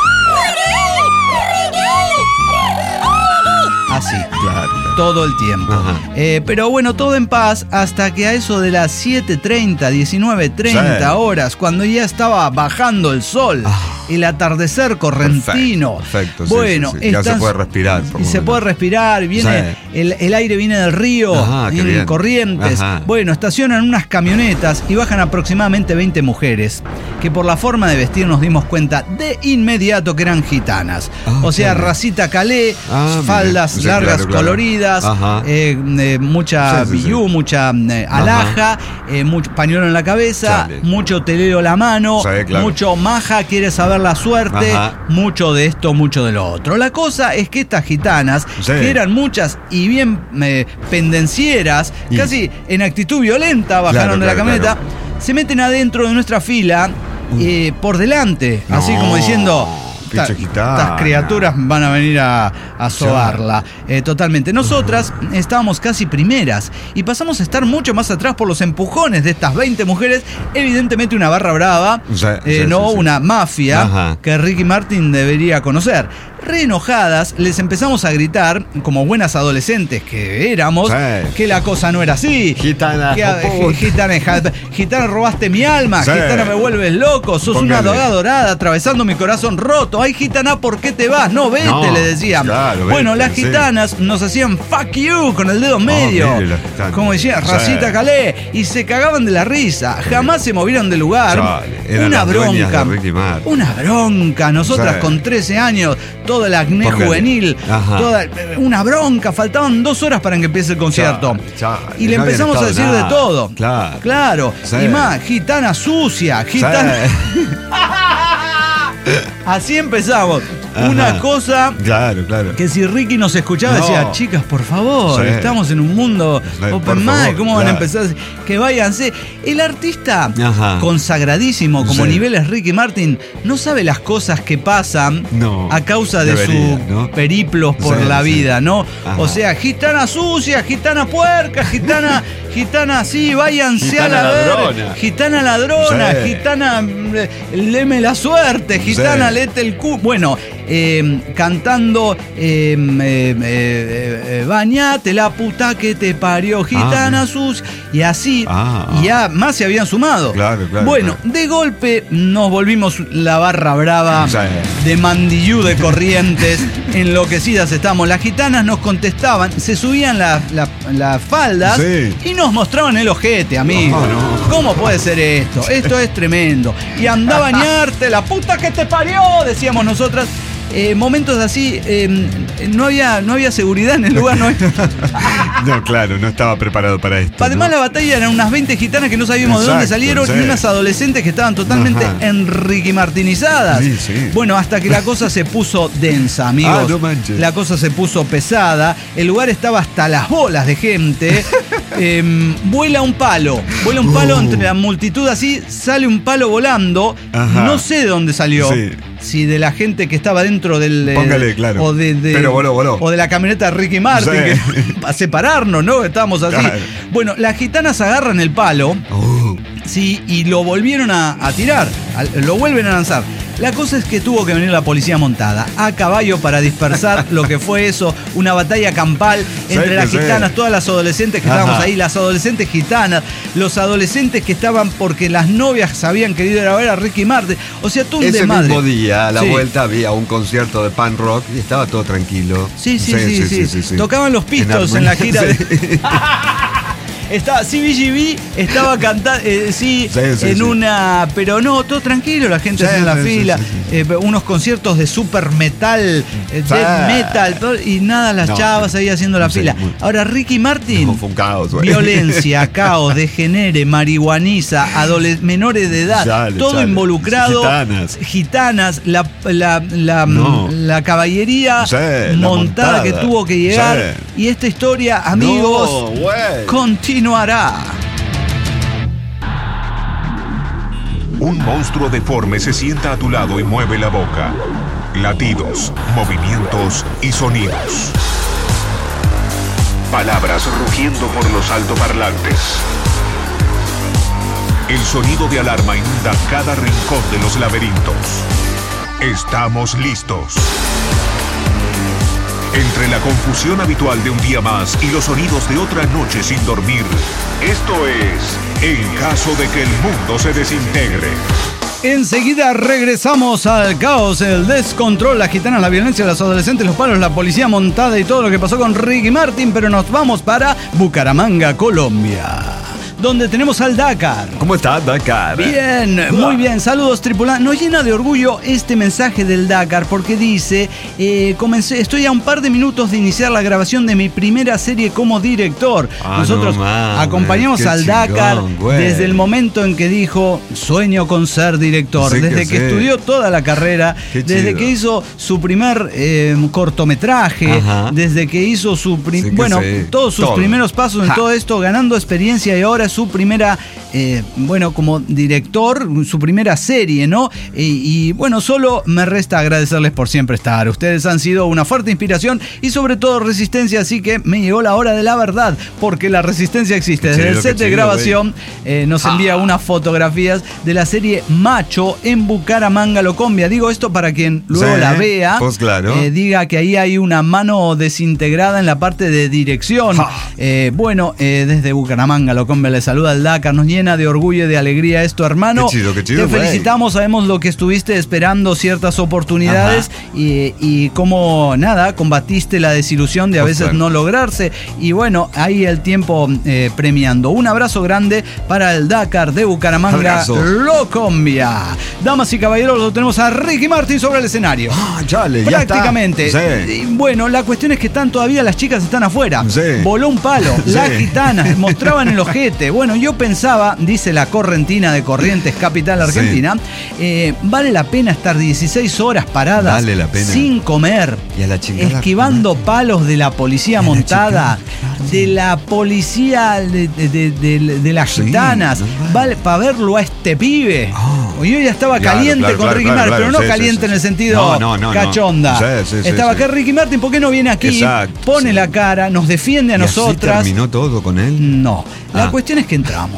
Así. Claro. Todo el tiempo. Ajá. Pero bueno, todo en paz hasta que a eso de las 7:30, 19:30 Sí. horas, cuando ya estaba bajando el sol, el atardecer correntino. Perfecto, sí, Bueno, sí, sí. Ya se puede respirar, por Y lo se menos. puede respirar, viene el aire viene del río, Ajá, qué en bien. Corrientes. Ajá. Bueno, estacionan unas camionetas y bajan aproximadamente 20 mujeres, que por la forma de vestir nos dimos cuenta de inmediato que eran gitanas. O sea, claro. racita calé, Ah, faldas mire. Sí, largas claro, claro. coloridas, Ajá. mucha Sí, sí, sí. billú, mucha alhaja, mucho pañuelo en la cabeza, Chale. mucho telero a la mano, Sí, claro. mucho maja, quiere saber la suerte, Ajá. mucho de esto, mucho de lo otro. La cosa es que estas gitanas, Sí. que eran muchas y bien pendencieras, Y- casi en actitud violenta, bajaron Claro, de la claro, camioneta, claro. se meten adentro de nuestra fila por delante, así No, como diciendo... pinche gitana. Estas criaturas van a venir a sobarla. Totalmente. Nosotras estábamos casi primeras y pasamos a estar mucho más atrás por los empujones de estas 20 mujeres. Evidentemente una barra brava, Sí, sí, no sí, sí. una mafia Ajá. que Ricky Martin debería conocer. Re enojadas, les empezamos a gritar, como buenas adolescentes que éramos, Sí. que la cosa no era así. Gitana, Que, puta. gitana, robaste mi alma. Sí. Gitana, me vuelves loco. Sos una Póngale. daga dorada atravesando mi corazón roto. Ay, gitana, ¿por qué te vas? No, vete, No, le decían. claro, Bueno, vete, las sí. gitanas nos hacían fuck you con el dedo medio. mire las gitanas. Como decía, Sí. racita calé. Y se cagaban de la risa. Jamás se movieron del lugar. Chale, eran Una las dueñas bronca. de Ricky Martin. Una bronca. Nosotras Sí. con 13 años, todo el acné Póngale. juvenil. Ajá. Una bronca. Faltaban 2 horas para que empiece el concierto. Chale, Y le no habían empezamos a estado decir de nada. todo. Claro. Claro. Sí. Y más, gitana sucia, gitana. Sí. Así empezamos. Ajá. Una cosa Claro, claro. que si Ricky nos escuchaba No. decía, chicas, por favor, Sí. estamos en un mundo Por open mic, favor, ¿cómo van a claro. empezar? Que váyanse. El artista Ajá. consagradísimo como Sí. niveles Ricky Martin no sabe las cosas que pasan No. a causa de Debería, sus ¿no? periplos por Sí, la sí. vida, ¿no? Ajá. O sea, gitana sucia, gitana puerca, gitana, gitana así, váyanse Gitana a la ladrona. verga. Gitana ladrona, Sí. gitana leme la suerte, gitana Sí. lete el cu. Bueno, cantando bañate la puta que te parió, gitana sus. Y así, y ya más se habían sumado. Claro, claro, Bueno, claro. de golpe nos volvimos la barra brava Sí. de Mandillú de Corrientes. enloquecidas estamos. Las gitanas nos contestaban, se subían las faldas y nos mostraban el ojete, amigo. No. ¿Cómo puede ser esto? Esto es tremendo. Y anda a bañarte, la puta que te parió, decíamos nosotras. Momentos así, no había seguridad en el lugar. No, claro, no estaba preparado para esto. Además, ¿no? La batalla eran unas 20 gitanas que no sabíamos de dónde salieron y unas adolescentes que estaban totalmente enriquimartinizadas. Sí. Bueno, hasta que la cosa se puso densa, amigos. No manches. La cosa se puso pesada. El lugar estaba hasta las bolas de gente. Vuela un palo entre la multitud así, sale un palo volando. Ajá. No sé de dónde salió. Sí. Si de la gente que estaba dentro del... Póngale, claro. Pero voló. O de la camioneta de Ricky Martin, para separarnos, ¿no? Estábamos así. Claro. Bueno, las gitanas agarran el palo, y lo volvieron a tirar. Lo vuelven a lanzar. La cosa es que tuvo que venir la policía montada a caballo para dispersar lo que fue eso, una batalla campal entre las gitanas, todas las adolescentes que estábamos ahí, las adolescentes gitanas, los adolescentes que estaban porque las novias habían querido ir a ver a Ricky Martin. O sea, tú un desmadre. Ese mismo día, a la vuelta, había un concierto de punk rock y estaba todo tranquilo. Sí. Tocaban los Pistols en la gira de... Estaba CBGB, estaba cantando, una... Pero no, todo tranquilo, la gente en la fila. Unos conciertos de super metal, death metal, y nada, las chavas ahí haciendo la fila. Ahora, Ricky Martin, fue un caos, violencia, caos, degenere, marihuaniza, menores de edad, todo involucrado. Gitanas, la caballería montada que tuvo que llegar. Y esta historia, amigos, continuará. Un monstruo deforme se sienta a tu lado y mueve la boca. Latidos, movimientos y sonidos. Palabras rugiendo por los altoparlantes. El sonido de alarma inunda cada rincón de los laberintos. Estamos listos. Entre la confusión habitual de un día más y los sonidos de otra noche sin dormir, esto es En caso de que el mundo se desintegre. Enseguida regresamos al caos, el descontrol, las gitanas, la violencia, los adolescentes, los palos, la policía montada y todo lo que pasó con Ricky Martin, pero nos vamos para Bucaramanga, Colombia, donde tenemos al Dakar. ¿Cómo está, Dakar? Bien, muy bien. Saludos, tripulados. Nos llena de orgullo este mensaje del Dakar porque dice: estoy a un par de minutos de iniciar la grabación de mi primera serie como director. Nosotros acompañamos al Dakar desde el momento en que dijo: sueño con ser director. Desde que estudió toda la carrera, desde que hizo su primer cortometraje, desde que hizo su todos sus primeros pasos en todo esto, ganando experiencia, y ahora su primera, como director, su primera serie, ¿no? Y solo me resta agradecerles por siempre estar. Ustedes han sido una fuerte inspiración y sobre todo resistencia, así que me llegó la hora de la verdad, porque la resistencia existe. Desde el set de grabación nos envía unas fotografías de la serie Macho en Bucaramanga, Colombia. Digo esto para quien luego la vea, pues claro. Diga que ahí hay una mano desintegrada en la parte de dirección. Desde Bucaramanga, Colombia, les saluda el Dakar. Nos llena de orgullo y de alegría esto, hermano. Qué chido, te felicitamos, sabemos lo que estuviste esperando, ciertas oportunidades y cómo combatiste la desilusión de a veces no lograrse, y bueno, ahí el tiempo premiando. Un abrazo grande para el Dakar de Bucaramanga, Colombia. Damas y caballeros, lo tenemos a Ricky Martin sobre el escenario. Prácticamente. Bueno, la cuestión es que todavía las chicas están afuera. Voló un palo, las gitanas mostraban el ojete. Bueno, yo pensaba, dice la correntina de Corrientes, capital argentina, vale la pena estar 16 horas paradas sin comer, esquivando palos de la policía montada, de la policía de las gitanas, vale para verlo a este pibe. Yo ya estaba caliente con Ricky Martin, pero no caliente en el sentido cachonda. Estaba acá Ricky Martin, ¿por qué no viene aquí? Pone la cara, nos defiende a nosotras. ¿Terminó todo con él? No. La cuestión es que entramos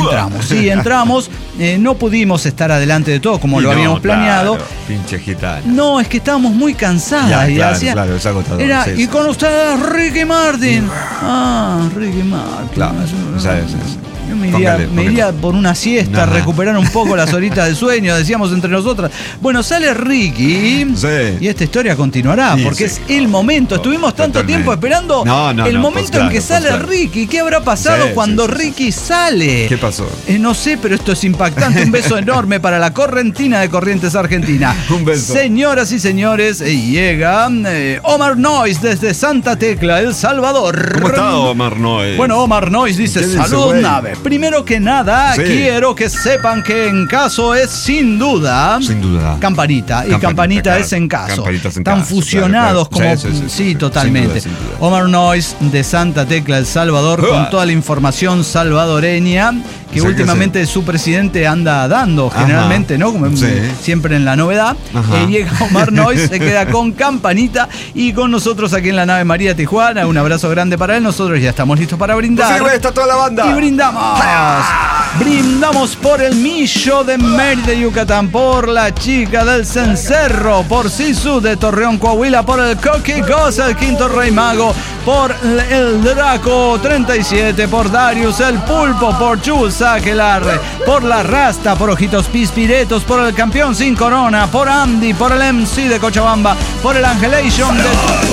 entramos. No pudimos estar adelante de todo como lo habíamos planeado. Pinche gitana. No, es que estábamos muy cansadas. Claro, es agotador. Y con ustedes, Ricky Martin. Ricky Martin. Claro, Yo me iría por una siesta, recuperar un poco las horitas de sueño, decíamos entre nosotras. Bueno, sale Ricky y esta historia continuará, porque es el momento. Estuvimos tanto tiempo esperando el momento en que sale Ricky. ¿Qué habrá pasado cuando Ricky sale? ¿Qué pasó? No sé, pero esto es impactante. Un beso enorme para la Correntina de Corrientes, Argentina. Un beso. Señoras y señores, llega Omar Noyes desde Santa Tecla, El Salvador. ¿Cómo está Omar Noyes? Bueno, Omar Noyes dice: salud, nave. Primero que nada, quiero que sepan que En Caso es sin duda Campanita. Y Campanita es En Caso. Están fusionados como... Sí, totalmente. Sin duda. Omar Noyes de Santa Tecla, El Salvador, con toda la información salvadoreña que últimamente su presidente anda dando, generalmente, ¿no? Como siempre en la novedad. Llega Omar Noyes, se queda con Campanita y con nosotros aquí en la nave María Tijuana. Un abrazo grande para él. Nosotros ya estamos listos para brindar. Pues está toda la banda. Y brindamos. Brindamos por el Millo de Mérida, Yucatán, por la Chica del Cencerro, por Sisu de Torreón, Coahuila, por el Coqui Goza, el Quinto Rey Mago, por el Draco 37, por Darius el Pulpo, por Chus Aquelarre, por la Rasta, por Ojitos Pispiretos, por el Campeón Sin Corona, por Andy, por el MC de Cochabamba, por el Angelation de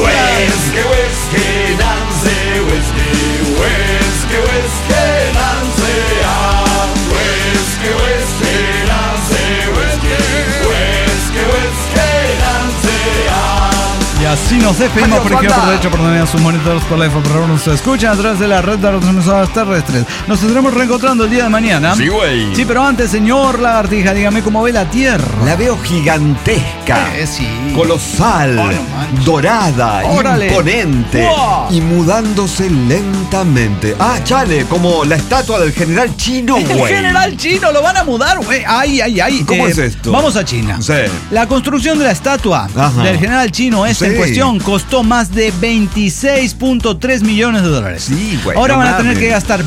Y así nos despedimos por izquierda, por derecha, por donde sus monitores, por la info, nos escuchan a través de la red de las emisoras terrestres. Nos estaremos reencontrando el día de mañana. Sí, güey. Sí, pero antes, señor Lagartija, dígame cómo ve la Tierra. La veo gigantesca, sí. Colosal, dorada, imponente y mudándose lentamente. Chale, como la estatua del general chino, güey. El general chino lo van a mudar, güey. Ay. ¿Cómo es esto? Vamos a China. Sí. La construcción de la estatua del general chino en cuestión costó más de 26.3 millones de dólares. Sí, güey. Ahora van a tener que gastar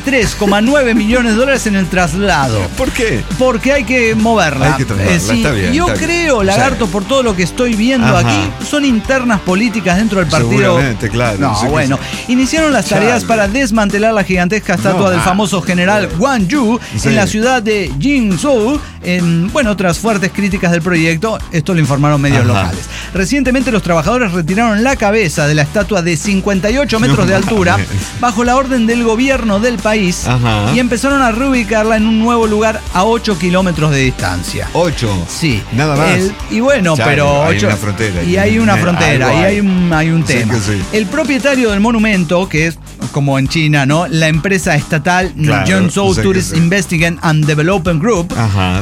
23,9 millones de dólares en el traslado. ¿Por qué? Porque hay que moverla. Hay que trasladarla, está bien. Yo creo, Lagarto, por todo lo que estoy viendo aquí, son internas políticas dentro del partido. Seguramente, claro. No, bueno. Iniciaron las tareas para desmantelar la gigantesca estatua del famoso general Guan Yu en la ciudad de Jinzhou. Tras fuertes críticas del proyecto, esto lo informaron medios locales. Recientemente los trabajadores retiraron la cabeza de la estatua de 58 metros de altura bajo la orden del gobierno del país y empezaron a reubicarla en un nuevo lugar a 8 kilómetros de distancia. 8. Sí. Nada más. Pero hay una frontera. Y hay una frontera, y hay un tema. Sí. El propietario del monumento, que es como en China, ¿no? La empresa estatal Jiangsu Tourist Investigation and Development Group.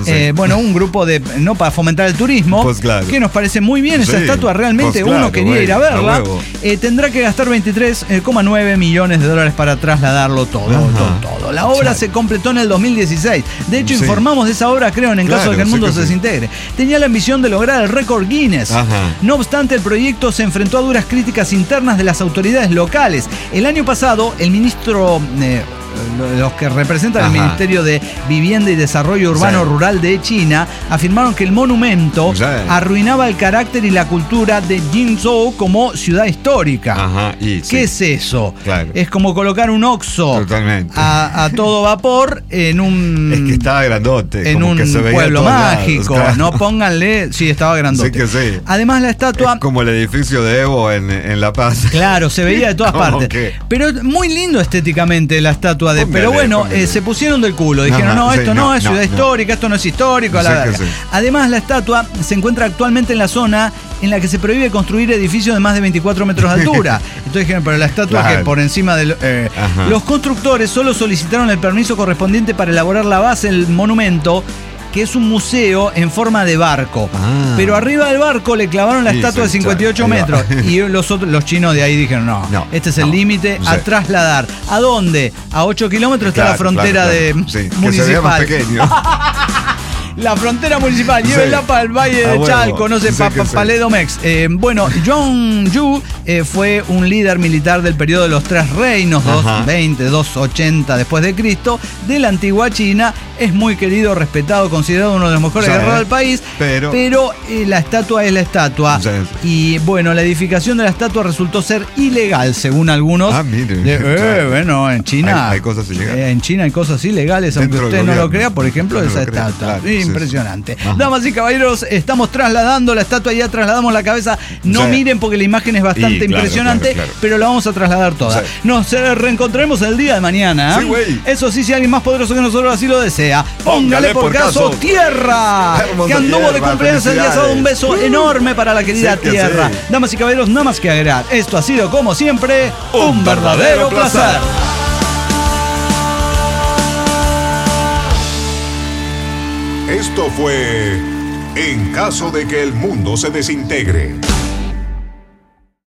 Un grupo para fomentar el turismo. Pues claro. Que nos parece muy bien esa estatua, realmente uno quería ir a verla. Tendrá que gastar 23,9 millones de dólares para trasladarlo todo. La obra se completó en el 2016. De hecho, informamos de esa obra, creo, en caso de que el mundo se desintegre. Tenía la ambición de lograr el récord Guinness. No obstante, el proyecto se enfrentó a duras críticas internas de las autoridades locales. El año pasado, el ministro... los que representan el Ministerio de Vivienda y Desarrollo Urbano Rural de China afirmaron que el monumento arruinaba el carácter y la cultura de Jinzhou como ciudad histórica. ¿Qué es eso? Claro. Es como colocar un Oxxo a todo vapor en un... Es que estaba grandote. En un pueblo mágico. No pónganle... Sí, estaba grandote. Sí. Además, la estatua... Es como el edificio de Evo en La Paz. Claro, se veía de todas partes. Pero muy lindo estéticamente la estatua pero se pusieron del culo. Dijeron, esto no es ciudad histórica, esto no es histórico, a la verga. Además, la estatua se encuentra actualmente en la zona en la que se prohíbe construir edificios de más de 24 metros de altura. Entonces dijeron, pero la estatua que por encima del... Los constructores solo solicitaron el permiso correspondiente para elaborar la base del monumento, que es un museo en forma de barco. Pero arriba del barco le clavaron la estatua de 58 metros. Y los chinos de ahí dijeron, no, este es el límite a trasladar. ¿A dónde? A 8 kilómetros está la frontera de municipal. Que se vea más pequeño. La frontera municipal, llévenla para el Valle de Chalco, no sé, para Ledomex. Bueno, Jong-Yu fue un líder militar del periodo de los Tres Reinos, 220, 280 después de Cristo, de la antigua China. Es muy querido, respetado, considerado uno de los mejores guerreros del país, pero la estatua es la estatua. Y bueno, la edificación de la estatua resultó ser ilegal, según algunos. Bueno, en China hay cosas ilegales. En China hay cosas ilegales, aunque usted no lo crea, por ejemplo, esa estatua. Claro, impresionante. Damas y caballeros, estamos trasladando la estatua, ya trasladamos la cabeza. No miren porque la imagen es bastante impresionante, pero la vamos a trasladar toda. Nos reencontraremos el día de mañana. Eso sí, si alguien más poderoso que nosotros así lo desea. Póngale por caso Tierra, que anduvo de cumpleaños el día sábado. Un beso enorme para la querida Tierra. Damas y caballeros, nada más que agregar. Esto ha sido, como siempre, un verdadero placer. Esto fue En caso de que el mundo se desintegre.